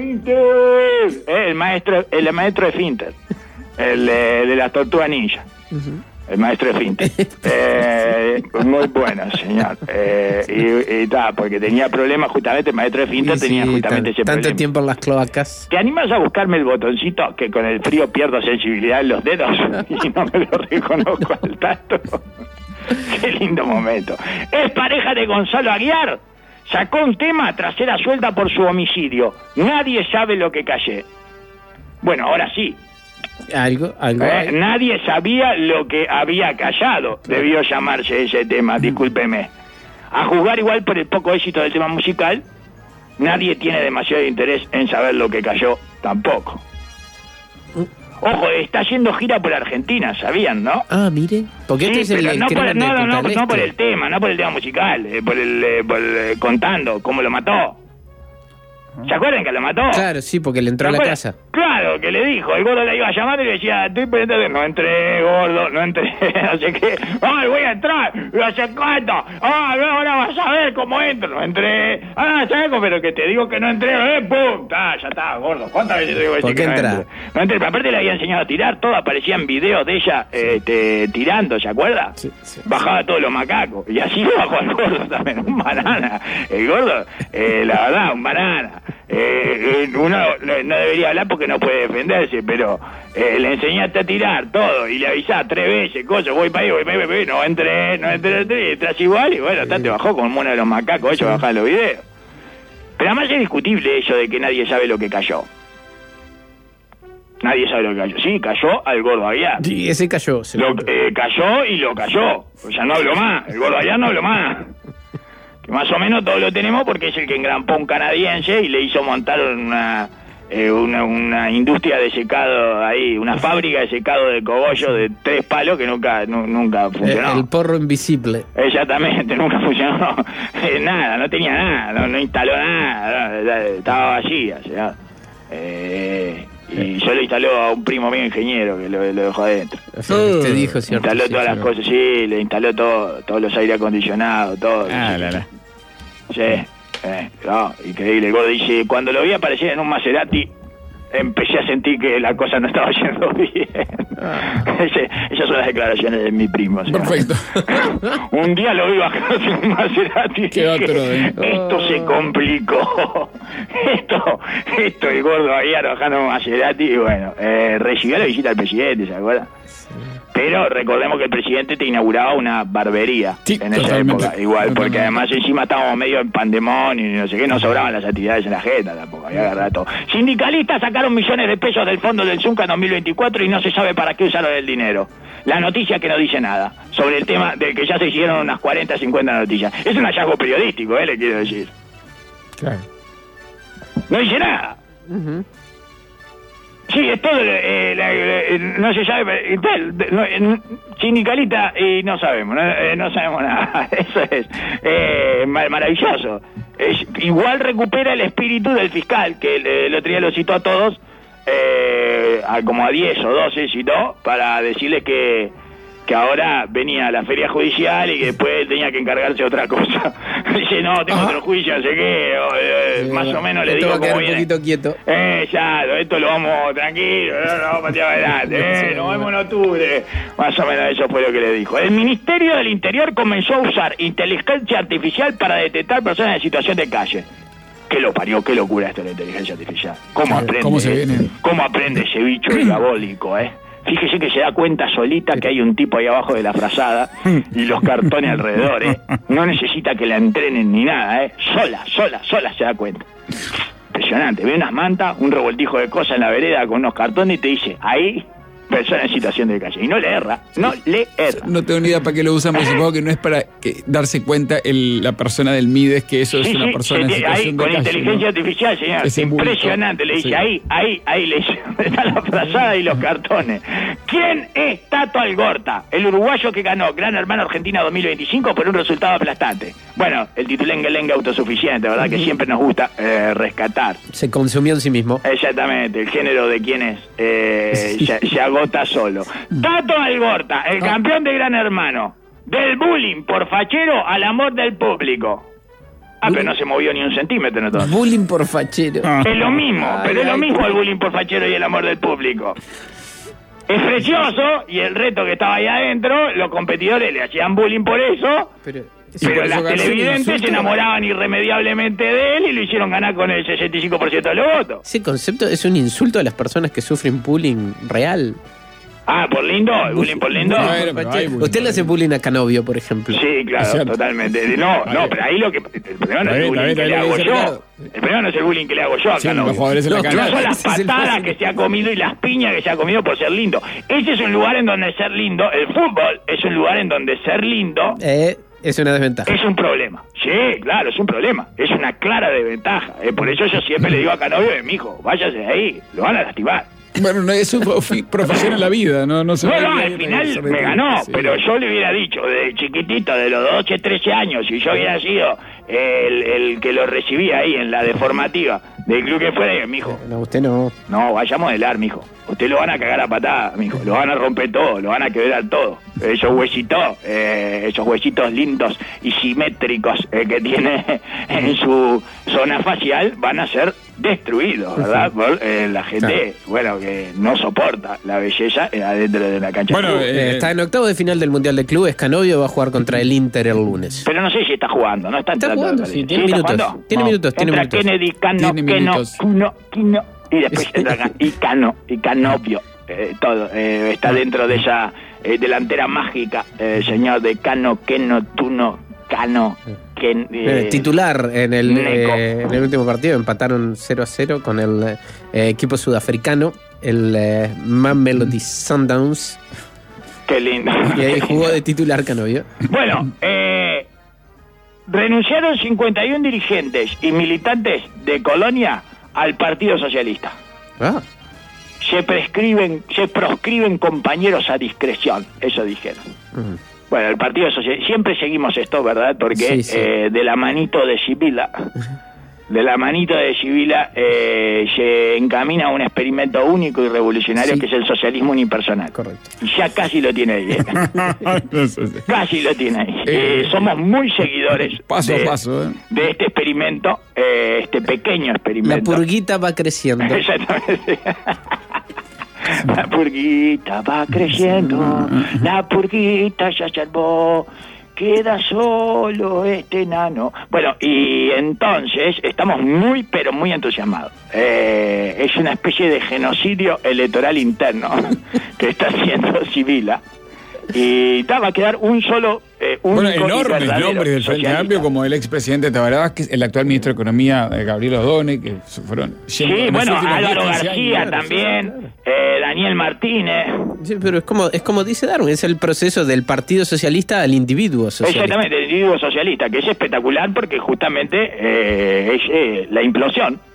El maestro de finter. El de la tortuga ninja. El maestro de finter. Muy bueno, señor. Y tal, porque tenía problemas justamente, el maestro de finter tenía justamente ese tanto problema. tiempo en las cloacas. ¿Te animas a buscarme el botoncito que con el frío pierdo sensibilidad en los dedos y no me lo reconozco al tacto? Qué lindo momento. Es pareja de Gonzalo Aguiar. Sacó un tema tras ser absuelta por su homicidio. Nadie sabe lo que callé. Bueno, ahora sí. Algo. Nadie sabía lo que había callado. Debió llamarse ese tema, discúlpeme. A juzgar igual por el poco éxito del tema musical, nadie tiene demasiado interés en saber lo que cayó tampoco. Ojo, está haciendo gira por Argentina, ¿sabían, no? Ah, mire. Porque este es el pero no por, crimen de Punta del no por Este. el tema, no por el tema musical, por el contando cómo lo mató. ¿Se acuerdan que lo mató? Claro, sí, porque le entró a la casa. Claro, que le dijo, el gordo le iba a llamar y le decía, estoy pendiente, no entré, gordo, no entré, no sé qué, ay, voy a entrar, no sé cuánto, ahora vas a ver cómo entro, no entré, ¿sabes cómo? Pero que te digo que no entré, pum, ya está, gordo, ¿cuántas veces te digo ¿Por qué que no entra? entré? No entré, pero aparte le había enseñado a tirar, todo aparecían videos de ella tirando, ¿se acuerda? Sí. Bajaba todos los macacos, y así lo bajó el gordo también, un banana, el gordo, la verdad, un banana. Uno no debería hablar porque no puede defenderse, pero le enseñaste a tirar todo y le avisás 3 veces, cosas, voy para ahí, no entré, entras igual y bueno, te bajó como uno de los macacos, ellos bajaban los videos. Pero además es discutible eso de que nadie sabe lo que cayó. Nadie sabe lo que cayó. Sí, cayó al gordo Aguiar. Sí, ese cayó. Cayó y lo cayó. O sea, no habló más. El gordo Aguiar no habló más. Que más o menos todos lo tenemos porque es el que engrampó un canadiense y le hizo montar una industria de secado ahí, una fábrica de secado de cogollo de 3 palos que nunca funcionó. El porro invisible. Exactamente, nunca funcionó. Nada, no tenía nada, no instaló nada, estaba vacía, o sea. Y yo le instaló a un primo mío ingeniero que lo dejó adentro. Te dijo, ¿cierto? Instaló todas las cosas, sí, le instaló todos los aire acondicionados, todo. Sí, no, increíble. El gordo dice, cuando lo vi aparecer en un Maserati, empecé a sentir que la cosa no estaba yendo bien. Esas son las declaraciones de mi primo. O sea. Perfecto. Un día lo vi bajando en un Maserati. Qué otro, Esto se complicó. Esto, el gordo ahí bajando en un Maserati. Y bueno, recibió la visita del presidente, ¿se acuerda? Pero recordemos que el presidente te inauguraba una barbería en esa totalmente, época, igual, porque totalmente. además encima estábamos medio en pandemonio y no sé qué, no sobraban las actividades en la agenda tampoco, había agarrado todo. Sindicalistas sacaron millones de pesos del fondo del Zunca en 2024 y no se sabe para qué usaron el dinero. La noticia que no dice nada sobre el tema del que ya se hicieron unas 40, 50 noticias. Es un hallazgo periodístico, le quiero decir. Claro. No dice nada. Sí, es todo, no se sabe, sindicalista y no sabemos, no sabemos nada, eso es maravilloso. Igual recupera el espíritu del fiscal, que el otro día lo citó a todos, como a 10 o 12 citó, para decirles que ahora venía a la feria judicial y que después él tenía que encargarse de otra cosa. Dice, no, tengo otro juicio, no sé qué, más o menos le digo cómo viene. Un poquito quieto. Ya, esto lo vamos tranquilo, lo vamos a tirar adelante, nos vemos en octubre. Más o menos eso fue lo que le dijo. El Ministerio del Interior comenzó a usar inteligencia artificial para detectar personas en situación de calle. ¿Qué lo parió? ¿Qué locura esto de la inteligencia artificial? ¿Cómo aprende? ¿Cómo se viene? ¿Cómo aprende ese bicho diabólico, Fíjese que se da cuenta solita que hay un tipo ahí abajo de la frazada y los cartones alrededor, No necesita que la entrenen ni nada, Sola se da cuenta. Impresionante. Ve unas mantas, un revoltijo de cosas en la vereda con unos cartones y te dice, ahí, persona en situación de calle. Y no le erra. No tengo ni idea para qué lo usan, pero supongo que no es para darse cuenta la persona del Mides que eso es una persona en situación ahí, de con calle. Inteligencia artificial, señor. Ese Impresionante. Le dice, ahí, le dice, está la frazada y los cartones. ¿Quién es Tato Algorta? El uruguayo que ganó Gran Hermano Argentina 2025 por un resultado aplastante. Bueno, el titulengue autosuficiente, ¿verdad? Que siempre nos gusta rescatar. Se consumió en sí mismo. Exactamente, el género de quién es. Se agota solo. Tato Algorta, el campeón de Gran Hermano. Del bullying por fachero al amor del público. Pero no se movió ni un centímetro, ¿no? Todo. Bullying por fachero. Es lo mismo, pero es lo mismo el bullying por fachero y el amor del público. Es precioso, y el reto que estaba ahí adentro, los competidores le hacían bullying por eso, pero las televidentes se enamoraban irremediablemente de él y lo hicieron ganar con el 65% de los votos. Ese concepto es un insulto a las personas que sufren bullying real. ¿Por lindo? ¿El bullying por lindo? Usted le hace bullying a Canovio, por ejemplo. Sí, claro, totalmente. No, pero ahí el problema no es el bullying que le hago yo. El problema no es el bullying que le hago yo a Canovio. No son las patadas que se ha comido y las piñas que se ha comido por ser lindo. Ese es un lugar en donde ser lindo, el fútbol es un lugar en donde ser lindo... es una desventaja. Es un problema. Sí, claro, es un problema. Es una clara desventaja. Por eso yo siempre le digo a Canovio, mijo, váyase de ahí, lo van a lastimar. Bueno, no, es su profesión en la vida, no al final me ganó, pero yo le hubiera dicho, desde chiquitito, de los 12, 13 años, si yo hubiera sido el que lo recibía ahí en la deformativa del club que fuera, mijo. No, usted no. No, vaya a modelar, mijo. Usted lo van a cagar a patada, mijo. Lo van a romper todo, lo van a quebrar todo. Esos huesitos lindos y simétricos que tiene en su zona facial van a ser destruidos, ¿verdad? Por la gente, bueno, que no soporta la belleza adentro de la cancha. Bueno, está en octavo de final del Mundial de Clubes. Canovio va a jugar contra el Inter el lunes. Pero no sé si está jugando, no está jugando, sí, tiene minutos. Tiene minutos. Kennedy, Cano, Keno, y después entra y Canovio, todo. Está dentro de esa delantera mágica, señor de Cano, Keno, Tuno, Cano. Titular en el último partido, empataron 0-0 con el equipo sudafricano, el Mamelodi Sundowns. Qué lindo. Y ahí jugó de titular Canovio. Bueno, renunciaron 51 dirigentes y militantes de Colonia al Partido Socialista. Se proscriben compañeros a discreción, eso dijeron. Bueno, el Partido Socialista, siempre seguimos esto, ¿verdad? Porque sí. De la manito de Sibila se encamina a un experimento único y revolucionario, que es el socialismo unipersonal. Correcto. Y ya casi lo tiene ahí. Casi lo tiene ahí. Somos muy seguidores paso a paso, de este experimento, este pequeño experimento. La purguita va creciendo. Exactamente. La purguita va creciendo, la purguita ya se armó, queda solo este enano. Bueno, y entonces estamos muy, pero muy entusiasmados. Es una especie de genocidio electoral interno que está haciendo Sibila. Y va a quedar un solo enormes nombres del Frente Amplio, como el expresidente Tabaré Vázquez, el actual ministro de Economía Gabriel Odone, que fueron Álvaro García también, Daniel Martínez. Sí, pero es como dice Darwin, es el proceso del Partido Socialista al individuo socialista. Exactamente, el individuo socialista, que es espectacular porque justamente es la implosión.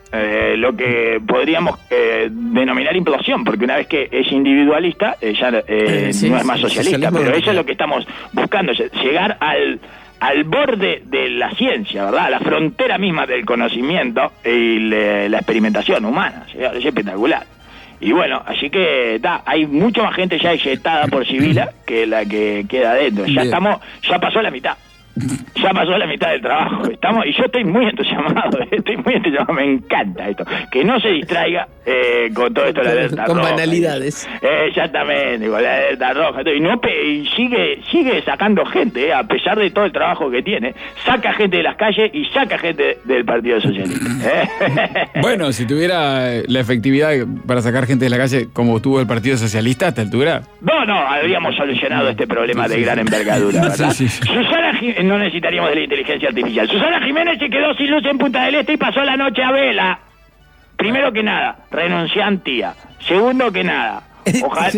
lo que podríamos denominar implosión, porque una vez que es individualista, ya no es más socialista, pero eso es lo que estamos buscando, llegar al borde de la ciencia, ¿verdad? A la frontera misma del conocimiento y la experimentación humana. Es espectacular. Y bueno, así que hay mucha más gente ya eyectada por Sibila que la que queda adentro. Ya pasó la mitad. Ya pasó la mitad del trabajo. Y yo estoy muy entusiasmado, me encanta esto. Que no se distraiga con todo esto de la alerta roja. Con banalidades. Exactamente, con la alerta roja. Y sigue sacando gente, a pesar de todo el trabajo que tiene. Saca gente de las calles y saca gente del Partido Socialista. Bueno, si tuviera la efectividad para sacar gente de la calle como tuvo el Partido Socialista a esta altura. No, habríamos solucionado este problema de gran envergadura, ¿verdad? Sí. Susana Jiménez, no necesitaríamos de la inteligencia artificial. Susana Jiménez se quedó sin luz en Punta del Este y pasó la noche a vela. Primero que nada, renunciantía. Segundo que nada, ojalá.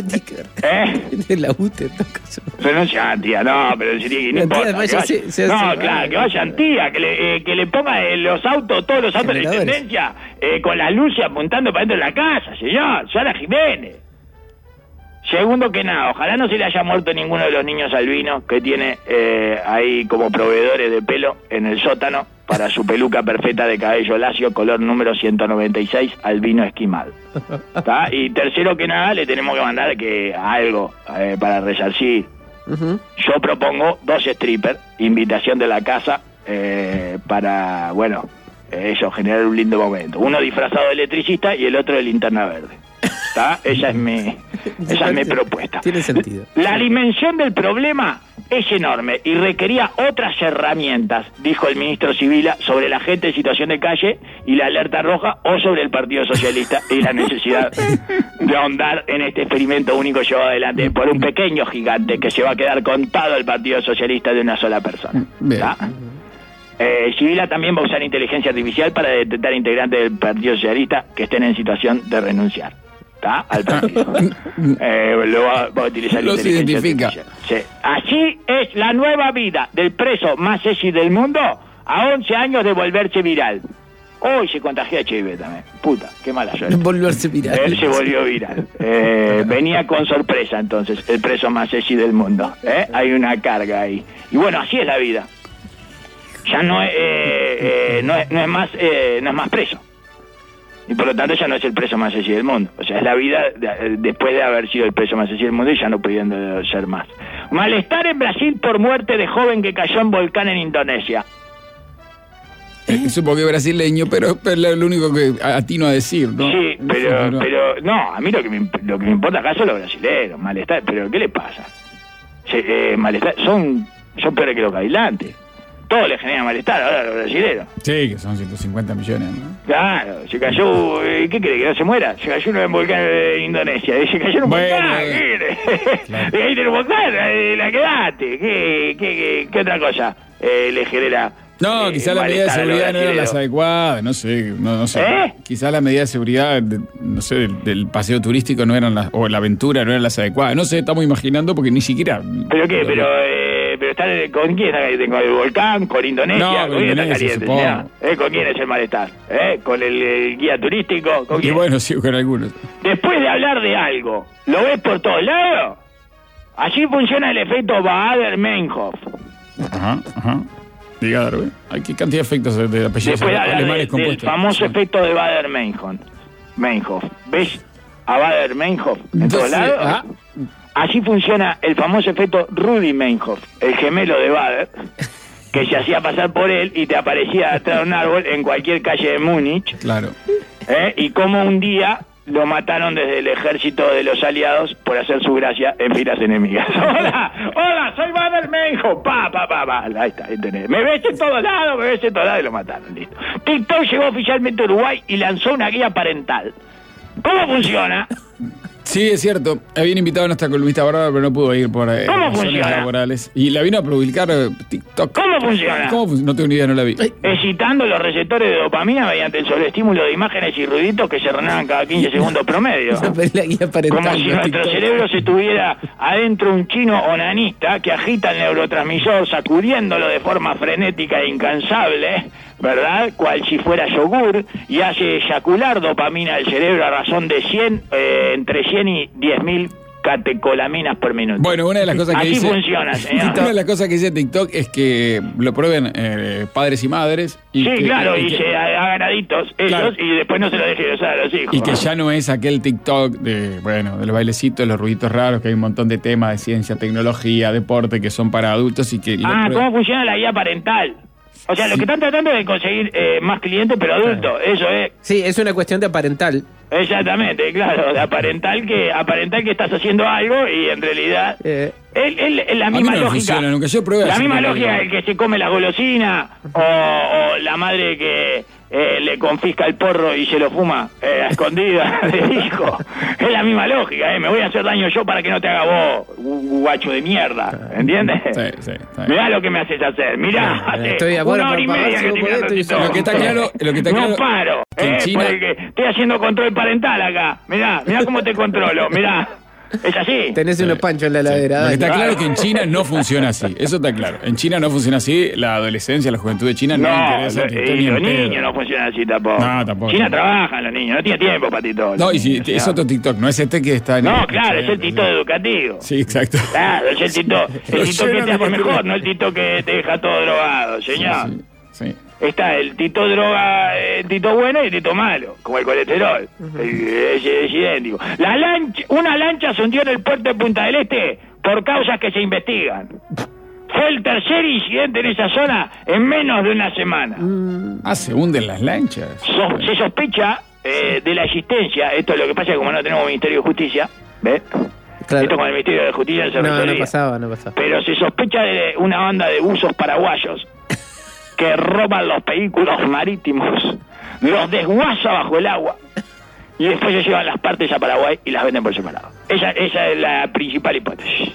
De la UTE, renunciantía, no, pero no importa. Que vayan tía, que le ponga los autos, todos los autos de la intendencia, con las luces apuntando para dentro de la casa, señor. Susana Jiménez. Segundo que nada, ojalá no se le haya muerto ninguno de los niños albinos que tiene ahí como proveedores de pelo en el sótano para su peluca perfecta de cabello lacio, color número 196, albino esquimal. ¿Tá? Y tercero que nada, le tenemos que mandar algo para resarcir. Yo propongo 2 strippers, invitación de la casa, para, bueno, eso, generar un lindo momento. Uno disfrazado de electricista y el otro de linterna verde. ¿Tá? Esa es mi propuesta. Tiene sentido. La dimensión del problema es enorme y requería otras herramientas, dijo el ministro Sibila, sobre la gente en situación de calle y la alerta roja, o sobre el Partido Socialista y la necesidad de ahondar en este experimento único llevado adelante por un pequeño gigante que se va a quedar contado el Partido Socialista de una sola persona. Sibila también va a usar inteligencia artificial para detectar integrantes del Partido Socialista que estén en situación de renunciar al partido. Lo va a utilizar los identifica. Sí. Así es la nueva vida del preso más sexy del mundo a 11 años de volverse viral. Hoy se contagió HIV también. Puta, qué mala suerte. Volverse viral. Él se volvió viral. Venía con sorpresa entonces el preso más sexy del mundo. Hay una carga ahí. Y bueno, así es la vida. Ya no es más preso. Y por lo tanto ya no es el preso más sexy del mundo. O sea, es la vida después de haber sido el preso más sexy del mundo y ya no pudiendo ser más. Malestar en Brasil por muerte de joven que cayó en volcán en Indonesia. Supongo que brasileño, pero es lo único que atino a decir, ¿no? Sí, pero no, a mí lo que me importa acá son los brasileños. Malestar, pero ¿qué le pasa? Malestar, son peores que los bailantes. Todo le genera malestar ahora a los brasileños. Sí, que son 150 millones, ¿no? Claro, se cayó, ¿qué cree? ¿Que no se muera? Se cayó en un volcán de Indonesia. Se cayó en un volcán, claro. Ahí tiene un volcán, la quedaste. ¿Qué otra cosa le genera? No, quizás las medidas de seguridad no eran las adecuadas, no sé. Quizás las medidas de seguridad, del paseo turístico no eran o la aventura no eran las adecuadas. No sé, estamos imaginando porque ni siquiera... ¿Pero qué? Pero está, ¿con quién está caliente? ¿Con el volcán? ¿Con Indonesia? No, ¿Con quién está caliente? ¿Con quién es el malestar? ¿Con el guía turístico? ¿Con quién? Y bueno, sí, con algunos. Después de hablar de algo, ¿lo ves por todos lados? Así funciona el efecto Bader-Meinhof. Ajá. Diga, Darwin. Hay qué cantidad de efectos de apellidos alemanes compuestos. El famoso efecto de Bader-Meinhof. ¿Ves a Bader-Meinhof en todos lados? Así funciona el famoso efecto Rudi Meinhof, el gemelo de Bader, que se hacía pasar por él y te aparecía atrás de un árbol en cualquier calle de Múnich. Claro. Y como un día lo mataron desde el ejército de los aliados por hacer su gracia en filas enemigas. Hola, soy Bader-Meinhof. Ahí está, ahí tenés. Me ves en todos lados y lo mataron, listo. TikTok llegó oficialmente a Uruguay y lanzó una guía parental. ¿Cómo funciona? Sí, es cierto. Habían invitado a nuestra columnista Bárbara, pero no pudo ir por razones funciona? laborales. Y la vino a publicar TikTok. ¿Cómo funciona? No tengo ni idea, no la vi. Excitando los receptores de dopamina mediante el sobreestímulo de imágenes y ruiditos que se renuevan cada 15 segundos promedio. La guía parental, Como si no nuestro TikTok. cerebro se tuviera adentro un chino onanista que agita el neurotransmisor sacudiéndolo de forma frenética e incansable, ¿verdad? Cual si fuera yogur, y hace eyacular dopamina al cerebro a razón de entre 100 y 10.000 catecolaminas por minuto. Bueno, una de las cosas que Así dice... funciona, señor. Una de las cosas que dice TikTok es que lo prueben padres y madres. Y Sí, que, claro, y y que- se hagan adictos ellos, Claro. y después no se lo dejen usar a los hijos. Y que ya no es aquel TikTok de los bailecitos, los ruiditos raros, que hay un montón de temas de ciencia, tecnología, deporte que son para adultos y que... ¿Cómo funciona la guía parental? O sea, lo que están tratando es de conseguir más clientes, pero adultos. Eso es. Sí, es una cuestión de parental. Exactamente, claro. De aparentar que estás haciendo algo y en realidad... Es la A mí misma no me lógica. funciona nunca. Yo probé La así misma con lógica la- del que se come la golosina o la madre que le confisca el porro y se lo fuma a escondida del hijo. Es la misma lógica, me voy a hacer daño yo para que no te haga vos, guacho de mierda, ¿entiendes? Sí, está bien. Mirá lo que me haces hacer, mirá, Estoy de acuerdo, una hora y papá, media si que vos estoy podés, mirando estoy TikTok. solo. Lo que está claro- No paro, que en China- porque estoy haciendo control parental acá. Mirá cómo te controlo, mirá. Es así. Tenés unos panchos en la heladera. Lo que está dale. claro es que en China no funciona así. Eso está claro. En China no funciona así. La adolescencia, la juventud de China no, le interesa TikTok y ni en los pedo. niños no funcionan así tampoco. No, tampoco. China trabajan los niños, no tiene tiempo para TikTok. No, y si, es otro TikTok, no es este que está en... No, claro, es el TikTok educativo. Sí, exacto. Claro, es el TikTok que Lo te llenan de hace material. mejor, no el TikTok que te deja todo drogado, señor. Sí. Está el tito droga, el tito bueno y el tito malo, como el colesterol. Es idéntico. Una lancha se hundió en el puerto de Punta del Este por causas que se investigan. Fue el tercer incidente en esa zona en menos de una semana. Se hunden las lanchas. Se sospecha de la existencia, esto es lo que pasa, que como no tenemos Ministerio de Justicia, ¿ves? Claro. Esto con el Ministerio de Justicia no se No resolvía. pasaba. Pero se sospecha de una banda de buzos paraguayos que roban los vehículos marítimos, los desguaza bajo el agua y después se llevan las partes a Paraguay y las venden por separado. Esa es la principal hipótesis.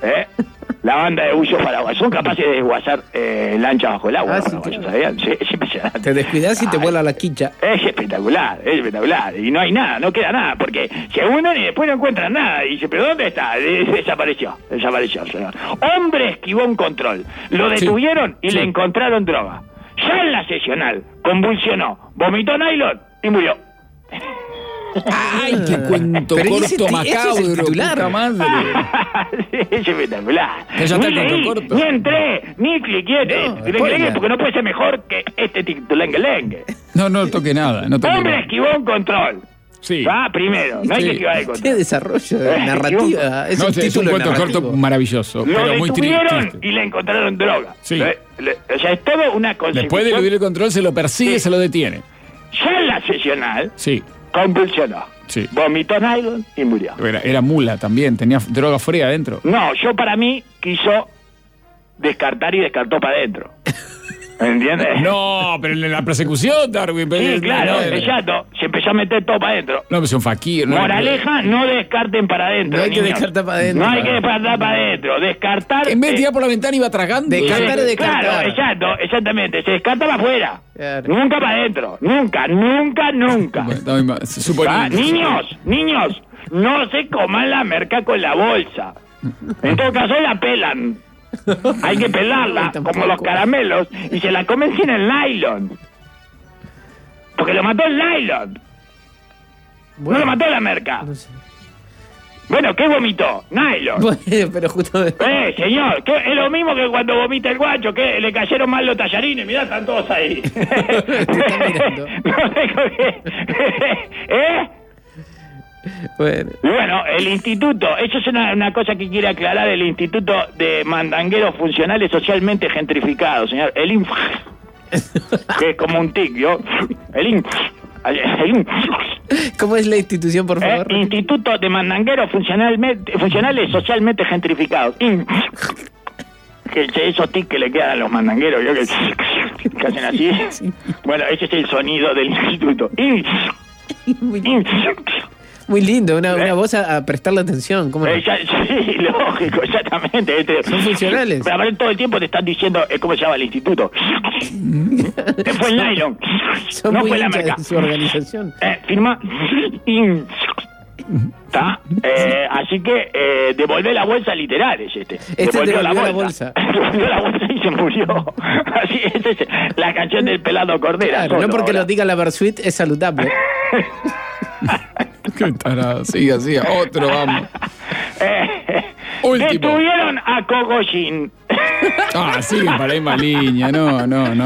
La banda de buzos paraguayos son capaces de desguazar lanchas bajo el agua. Sí, paraguayos, claro. ¿sabían? Sí, es impresionante. Te descuidás y te vuela la quicha. Es espectacular. Y no hay nada, no queda nada, porque se hunden y después no encuentran nada. Y dice, ¿pero dónde está? Desapareció, señor. Hombre esquivó un control. Lo detuvieron y le encontraron droga. Ya en la sesional, convulsionó, vomitó nylon y murió. ¡Ay, qué cuento Pero corto, ese es el macabro! titular. Puta madre. Es espectacular. Ya está Ni el cuento leí, corto. ni entré, ni cliqué. No, spoiler. Porque no puede ser mejor que este lengue. No toque nada. No toque Hombre nada. esquivó un control. Sí. Primero, no hay Sí. que esquivar el Qué control. desarrollo de narrativa. Es No, un es un título cuento narrativo. corto maravilloso, Lo pero muy detuvieron triste. y le encontraron droga. Sí. O sea, es todo una consecuencia. Después de eludir el control, se lo persigue, Sí. se lo detiene. Ya en la sesional, Sí. convulsionó. Sí. Vomitó nylon y murió. Era mula también, tenía droga fría adentro. No, yo para mí quiso descartar y descartó para adentro. ¿Entiendes? No, pero en la persecución, Darwin. Sí, claro, exacto. Se empezó a meter todo para adentro. No, es un fakir. No, Moraleja, no descarten para adentro. No hay que niños. descartar para adentro. No hay que descartar para adentro. Descartar. En vez de tirar por la ventana, iba tragando. Descartar es descartar. Claro, exactamente. Se descarta para afuera. Claro. Nunca para adentro. Nunca. Bueno, está bien, suponiendo. Niños, no se coman la merca con la bolsa. En todo caso la pelan. Hay que pelarla, Tampoco. como los caramelos, y se la comen sin el nylon. Porque lo mató el nylon. Bueno, No lo mató la merca. no sé. Bueno, ¿qué vomitó? Nylon. Bueno, pero justamente. Señor, es lo mismo que cuando vomita el guacho, que le cayeron mal los tallarines, mirá, están todos ahí. Te están mirando. No tengo que... Bueno. Y bueno, el instituto, eso es una cosa que quiere aclarar, el Instituto de Mandangueros Funcionales Socialmente Gentrificados, señor. El INF, que es como un tic, ¿yo? El INF. ¿Cómo es la institución, por favor? Instituto de Mandangueros Funcionales Socialmente Gentrificados. INF. Que esos tics que le quedan a los mandangueros, ¿yo? Que hacen así. Bueno, ese es el sonido del instituto. INF. Muy lindo, una voz a prestarle atención. ¿Cómo no? Sí, lógico, exactamente. Son funcionales. Pero aparte todo el tiempo te están diciendo cómo se llama el instituto. Fue el nylon. Son no muy fue la hinchas marca. de su organización. Firma. ¿Está? Así que devolvé la bolsa literal es este. Devolvió la bolsa. Devolvió la bolsa y se murió. Así es la canción del pelado Cordera. Claro, no porque lo diga la Versuit es saludable. Qué tarado. Siga. Otro, vamos. Último. Detuvieron a Kogoshin. Sigue para la misma línea. No.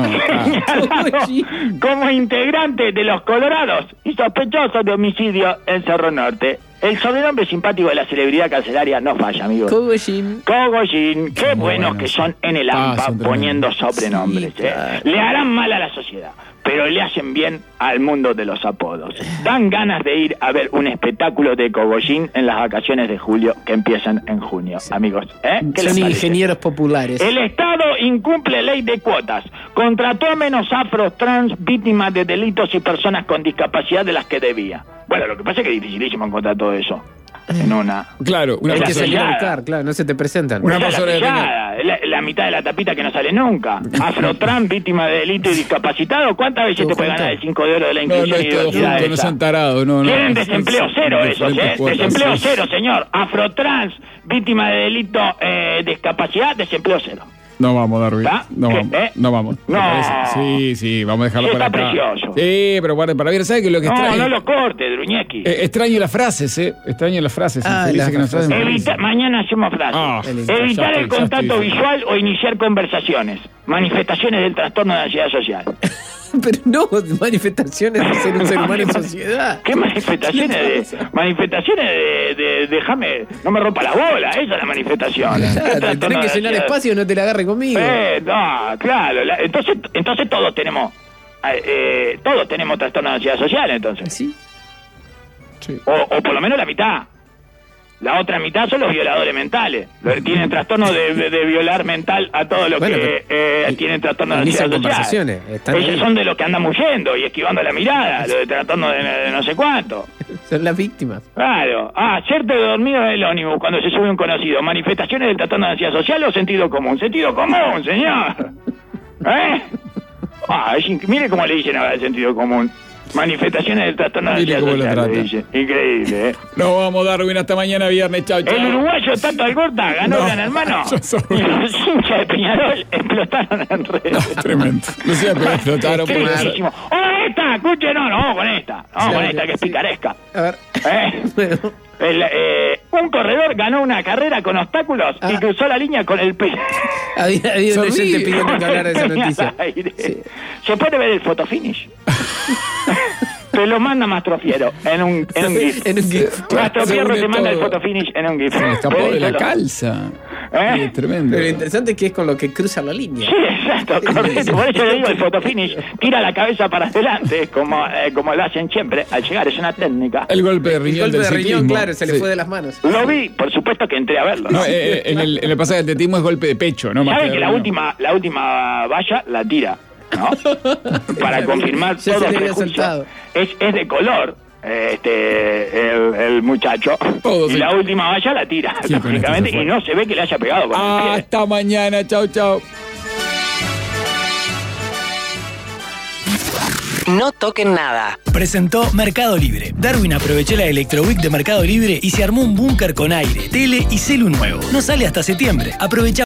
Como integrante de los Colorados y sospechoso de homicidio en Cerro Norte. El sobrenombre simpático de la celebridad carcelaria no falla, amigos. Kogoshin. Qué buenos que son en el AMPA son poniendo sobrenombres. Sí, claro. Le harán mal a la sociedad, pero le hacen bien al mundo de los apodos. Dan ganas de ir a ver un espectáculo de Kogoshin en las vacaciones de julio que empiezan en junio, amigos. ¿Qué les Son parece? ingenieros populares. El Estado incumple ley de cuotas. Contrató a menos afros, trans, víctimas de delitos y personas con discapacidad de las que debía. Bueno, lo que pasa es que es dificilísimo encontrar todo eso en una... Claro, una Hay que persona. salir a buscar, claro, no se te presentan. Una Esa persona es que la pillada, la mitad de la tapita que no sale nunca. Afrotrans, víctima de delito y discapacitado. ¿Cuántas veces te puede ganar el 5 de oro de la No, inclusión es y todo diversidad junto, no esa? sean tarados, no. Quieren desempleo cero esos, diferentes cuotas, Desempleo sí. cero, señor. Afrotrans, víctima de delito, discapacidad, desempleo cero. No vamos, Darwin. ¿Va? No ¿Qué? vamos. No vamos. ¿Te No. parece? Sí, vamos a dejarlo Sí, para está acá. precioso. Sí, pero guarden para ver, ¿sabes qué es lo que extraño? No lo corte, Druñeski. Extraño las frases, Extraño las frases. Ah, Se dice las que las frases frases. me Evita, mañana hacemos frases. Evitar el contacto visual o iniciar conversaciones. Manifestaciones del trastorno de ansiedad social. Pero no, manifestaciones de ser un ser humano en sociedad. ¿Qué manifestaciones? Manifestaciones de déjame, no me rompa la bola, esa es la manifestación. Claro, te tenés que llenar espacio y no te la agarre conmigo. No, claro, entonces todos tenemos trastorno de ansiedad social, entonces. ¿Sí? O por lo menos la mitad. La otra mitad son los violadores mentales. Tienen trastorno de violar mental a todos los que tienen trastorno de ansiedad social. Conversaciones. Ellos son de los que andan huyendo y esquivando la mirada, los de trastorno de no sé cuánto. Son las víctimas. Claro. Ayer te dormido en el ómnibus cuando se sube un conocido. ¿Manifestaciones del trastorno de ansiedad social o sentido común? Sentido común, señor. Mire cómo le dicen ahora el sentido común. Manifestaciones del trastorno de Mire ansiedad cómo lo social, trata. le dicen. Increíble, Nos vamos, Darwin, hasta mañana viernes. Chau. El uruguayo Tato Algorta ganó No, Gran Hermano yo soy- y los hinchas de Peñarol explotaron en redes. Tremendo. Lucía, pero explotaron por eso. Tristísimo. ¡Esta! ¡Escuche! No, vamos con esta. Vamos con esta que es picaresca. A ver. Bueno. Un corredor ganó una carrera con obstáculos y cruzó la línea con el pie. Había un oyente pidiendo que hablara de esa noticia. Sí. Se puede ver el fotofinish. Te lo manda Mastrofiero en un GIF. En un GIF. Mastrofiero te manda el todo. fotofinish en un GIF. Se me escapó de la Pedíselo. calza. ¿Eh? Es tremendo. Pero lo interesante es que es con lo que cruza la línea. Sí, exacto, correcto. Por eso le digo el fotofinish. Tira la cabeza para adelante, como lo hacen siempre. Al llegar es una técnica. El golpe de El riñón golpe del de riñón, ciclismo. claro, se le Sí. fue de las manos. Lo vi, por supuesto que entré a verlo. No, en el pasaje del atletismo es golpe de pecho, ¿no? Más ¿Saben de que la riñón. última valla la tira? ¿No? Para confirmar Ya todo se le el había prejuicio. soltado. Es de color. El muchacho. Todo, y sí. la última valla la tira, Sí, con lógicamente, esto se fue. y no se ve que le haya pegado con el pie. Hasta mañana. Chau. No toquen nada. Presentó Mercado Libre. Darwin aprovechó la Electro Week de Mercado Libre y se armó un búnker con aire, tele y celu nuevo. No sale hasta septiembre. Aprovecha